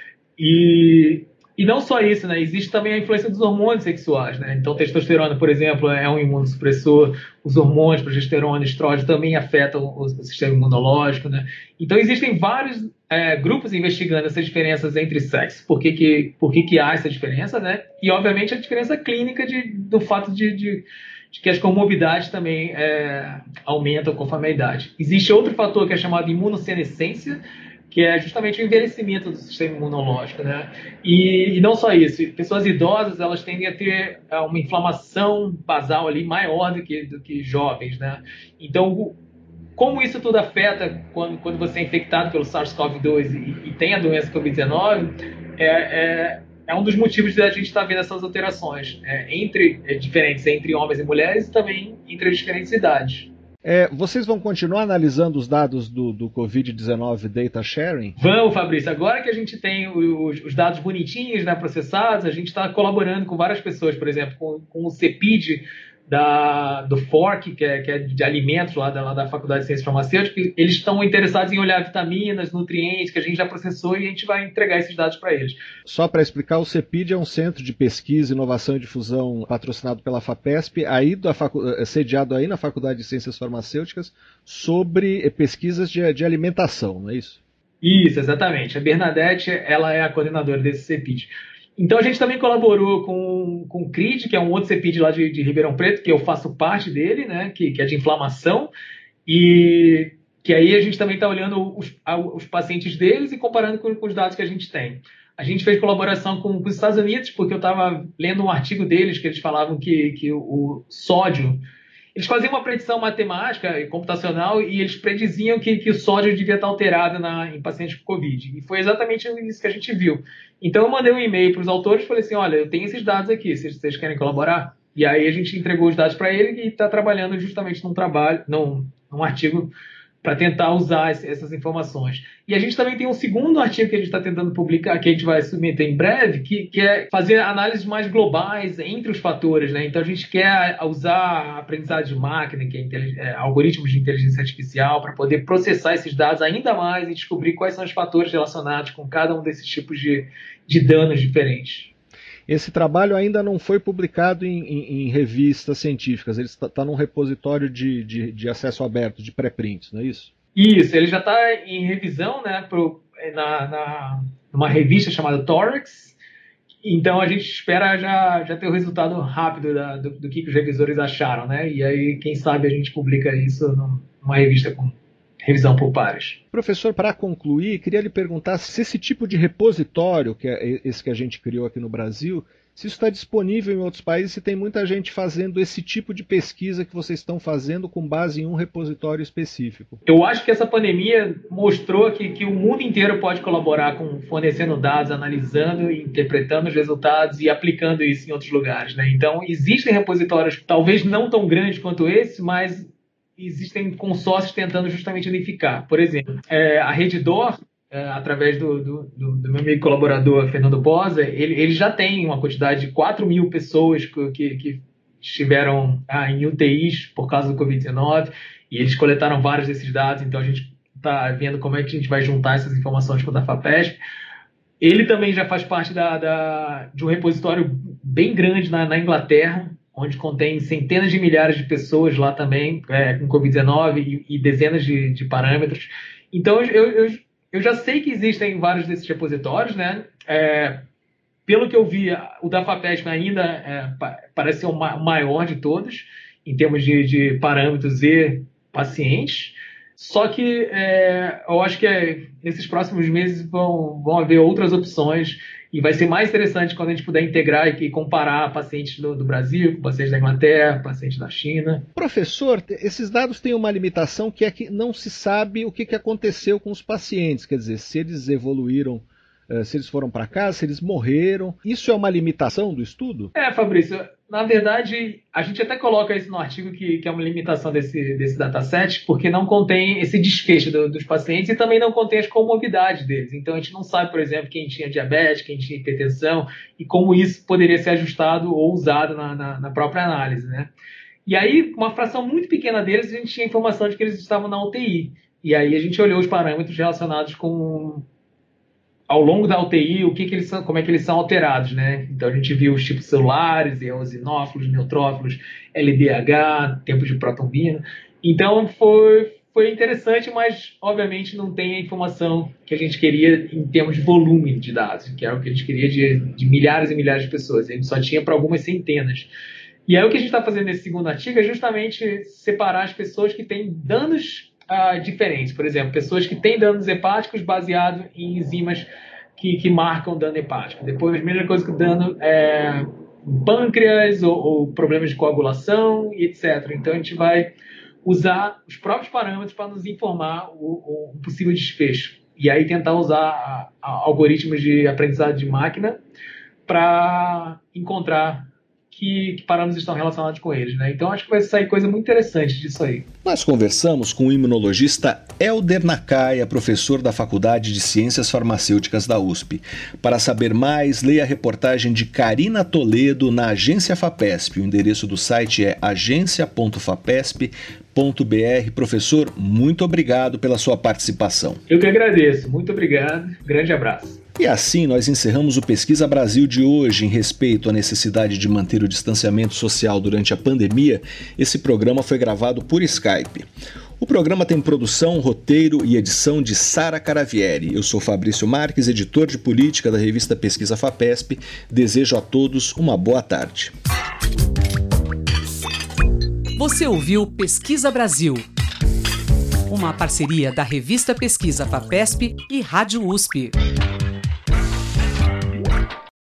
e, e não só isso, né? Existe também a influência dos hormônios sexuais, né? Então, testosterona, por exemplo, é um imunossupressor, os hormônios, progesterona, estrógeno, também afetam o, o sistema imunológico, né? Então, existem vários é, grupos investigando essas diferenças entre sexos, por que, que, por que, que há essa diferença, né? E, obviamente, a diferença clínica de, do fato de, de de que as comorbidades também é, aumentam conforme a idade. Existe outro fator que é chamado imunossenescência, que é justamente o envelhecimento do sistema imunológico, né? E, e não só isso, pessoas idosas, elas tendem a ter uma inflamação basal ali maior do que, do que jovens, né? Então, como isso tudo afeta quando, quando você é infectado pelo SARS-CoV dois e, e tem a doença covid dezenove, é, é, é um dos motivos de a gente estar vendo essas alterações é, entre, é, diferentes entre homens e mulheres e também entre as diferentes idades. É, vocês vão continuar analisando os dados do, do covid dezenove data sharing? Vamos, Fabrício. Agora que a gente tem os, os dados bonitinhos, né, processados, a gente está colaborando com várias pessoas, por exemplo, com, com o CEPID da, do F O R C, que é, que é de alimentos lá da, lá da Faculdade de Ciências Farmacêuticas. Eles estão interessados em olhar vitaminas, nutrientes, que a gente já processou e a gente vai entregar esses dados para eles. Só para explicar, o CEPID é um centro de pesquisa, inovação e difusão patrocinado pela FAPESP, aí da facu... sediado aí na Faculdade de Ciências Farmacêuticas, sobre pesquisas de, de alimentação, não é isso? Isso, exatamente. A Bernadette, ela é a coordenadora desse CEPID. Então a gente também colaborou com, com o C R I D, que é um outro CEPID lá de, de Ribeirão Preto, que eu faço parte dele, né, que, que é de inflamação, e que aí a gente também está olhando os, os pacientes deles e comparando com, com os dados que a gente tem. A gente fez colaboração com, com os Estados Unidos, porque eu estava lendo um artigo deles que eles falavam que, que o, o sódio... Eles faziam uma predição matemática e computacional e eles prediziam que, que o sódio devia estar alterado na, em pacientes com Covid. E foi exatamente isso que a gente viu. Então eu mandei um e-mail para os autores e falei assim, olha, eu tenho esses dados aqui, vocês, vocês querem colaborar? E aí a gente entregou os dados para ele e está trabalhando justamente num trabalho, num, num artigo para tentar usar esse, essas informações. E a gente também tem um segundo artigo que a gente está tentando publicar, que a gente vai submeter em breve, que, que é fazer análises mais globais entre os fatores, né? Então a gente quer usar a aprendizagem de máquina, que é, é algoritmos de inteligência artificial, para poder processar esses dados ainda mais e descobrir quais são os fatores relacionados com cada um desses tipos de, de danos diferentes. Esse trabalho ainda não foi publicado em, em, em revistas científicas, ele está tá num repositório de, de, de acesso aberto, de pré-prints, não é isso? Isso, ele já está em revisão, né, pro, na, na, numa revista chamada Thorax, então a gente espera já, já ter o resultado rápido da, do, do que os revisores acharam, né, e aí quem sabe a gente publica isso numa revista com revisão por pares. Professor, para concluir, queria lhe perguntar se esse tipo de repositório, que é esse que a gente criou aqui no Brasil, se isso está disponível em outros países, se tem muita gente fazendo esse tipo de pesquisa que vocês estão fazendo com base em um repositório específico. Eu acho que essa pandemia mostrou que, que o mundo inteiro pode colaborar com fornecendo dados, analisando, interpretando os resultados e aplicando isso em outros lugares, né? Então, existem repositórios, talvez não tão grandes quanto esse, mas existem consórcios tentando justamente unificar. Por exemplo, é, a Reddor, é, através do, do, do meu amigo colaborador Fernando Bosa, ele, ele já tem uma quantidade de quatro mil pessoas que, que, que estiveram ah, em U T Is por causa do covid dezenove, e eles coletaram vários desses dados, então a gente está vendo como é que a gente vai juntar essas informações com a da FAPESP. Ele também já faz parte da, da, de um repositório bem grande na, na Inglaterra, onde contém centenas de milhares de pessoas lá também, é, com covid dezenove e, e dezenas de, de parâmetros. Então, eu, eu, eu já sei que existem vários desses repositórios, né? É, pelo que eu vi, o da FAPESP ainda é, parece ser o maior de todos, em termos de, de parâmetros e pacientes. Só que é, eu acho que é, nesses próximos meses vão, vão haver outras opções e vai ser mais interessante quando a gente puder integrar e comparar pacientes do, do Brasil com pacientes da Inglaterra, pacientes da China. Professor, esses dados têm uma limitação que é que não se sabe o que, que aconteceu com os pacientes, quer dizer, se eles evoluíram, se eles foram para casa, se eles morreram. Isso é uma limitação do estudo? É, Fabrício, na verdade, a gente até coloca isso no artigo que, que é uma limitação desse, desse dataset, porque não contém esse desfecho do, dos pacientes e também não contém as comorbidades deles. Então, a gente não sabe, por exemplo, quem tinha diabetes, quem tinha hipertensão e como isso poderia ser ajustado ou usado na, na, na própria análise, né? E aí, uma fração muito pequena deles, a gente tinha informação de que eles estavam na U T I. E aí, a gente olhou os parâmetros relacionados com... ao longo da U T I, o que, que eles são, como é que eles são alterados, né? Então a gente viu os tipos celulares, eosinófilos, neutrófilos, L D H, tempo de protombina. Então foi, foi interessante, mas obviamente não tem a informação que a gente queria em termos de volume de dados, que era o que a gente queria de, de milhares e milhares de pessoas. A gente só tinha para algumas centenas. E aí o que a gente está fazendo nesse segundo artigo é justamente separar as pessoas que têm danos uh, diferentes. Por exemplo, pessoas que têm danos hepáticos baseados em enzimas que, que marcam dano hepático. Depois, a mesma coisa que dano é, pâncreas ou, ou problemas de coagulação e etcétera. Então, a gente vai usar os próprios parâmetros para nos informar o, o possível desfecho. E aí tentar usar a, a, algoritmos de aprendizado de máquina para encontrar que, que parâmetros estão relacionados com eles, né? Então acho que vai sair coisa muito interessante disso aí. Nós conversamos com o imunologista Helder Nakaya, professor da Faculdade de Ciências Farmacêuticas da U S P. Para saber mais, leia a reportagem de Karina Toledo na Agência FAPESP. O endereço do site é agência ponto fapesp ponto br. Professor, muito obrigado pela sua participação. Eu que agradeço. Muito obrigado. Grande abraço. E assim nós encerramos o Pesquisa Brasil de hoje. Em respeito à necessidade de manter o distanciamento social durante a pandemia, esse programa foi gravado por Skype. O programa tem produção, roteiro e edição de Sara Caravieri. Eu sou Fabrício Marques, editor de política da revista Pesquisa FAPESP. Desejo a todos uma boa tarde. Você ouviu Pesquisa Brasil, uma parceria da revista Pesquisa FAPESP e Rádio U S P.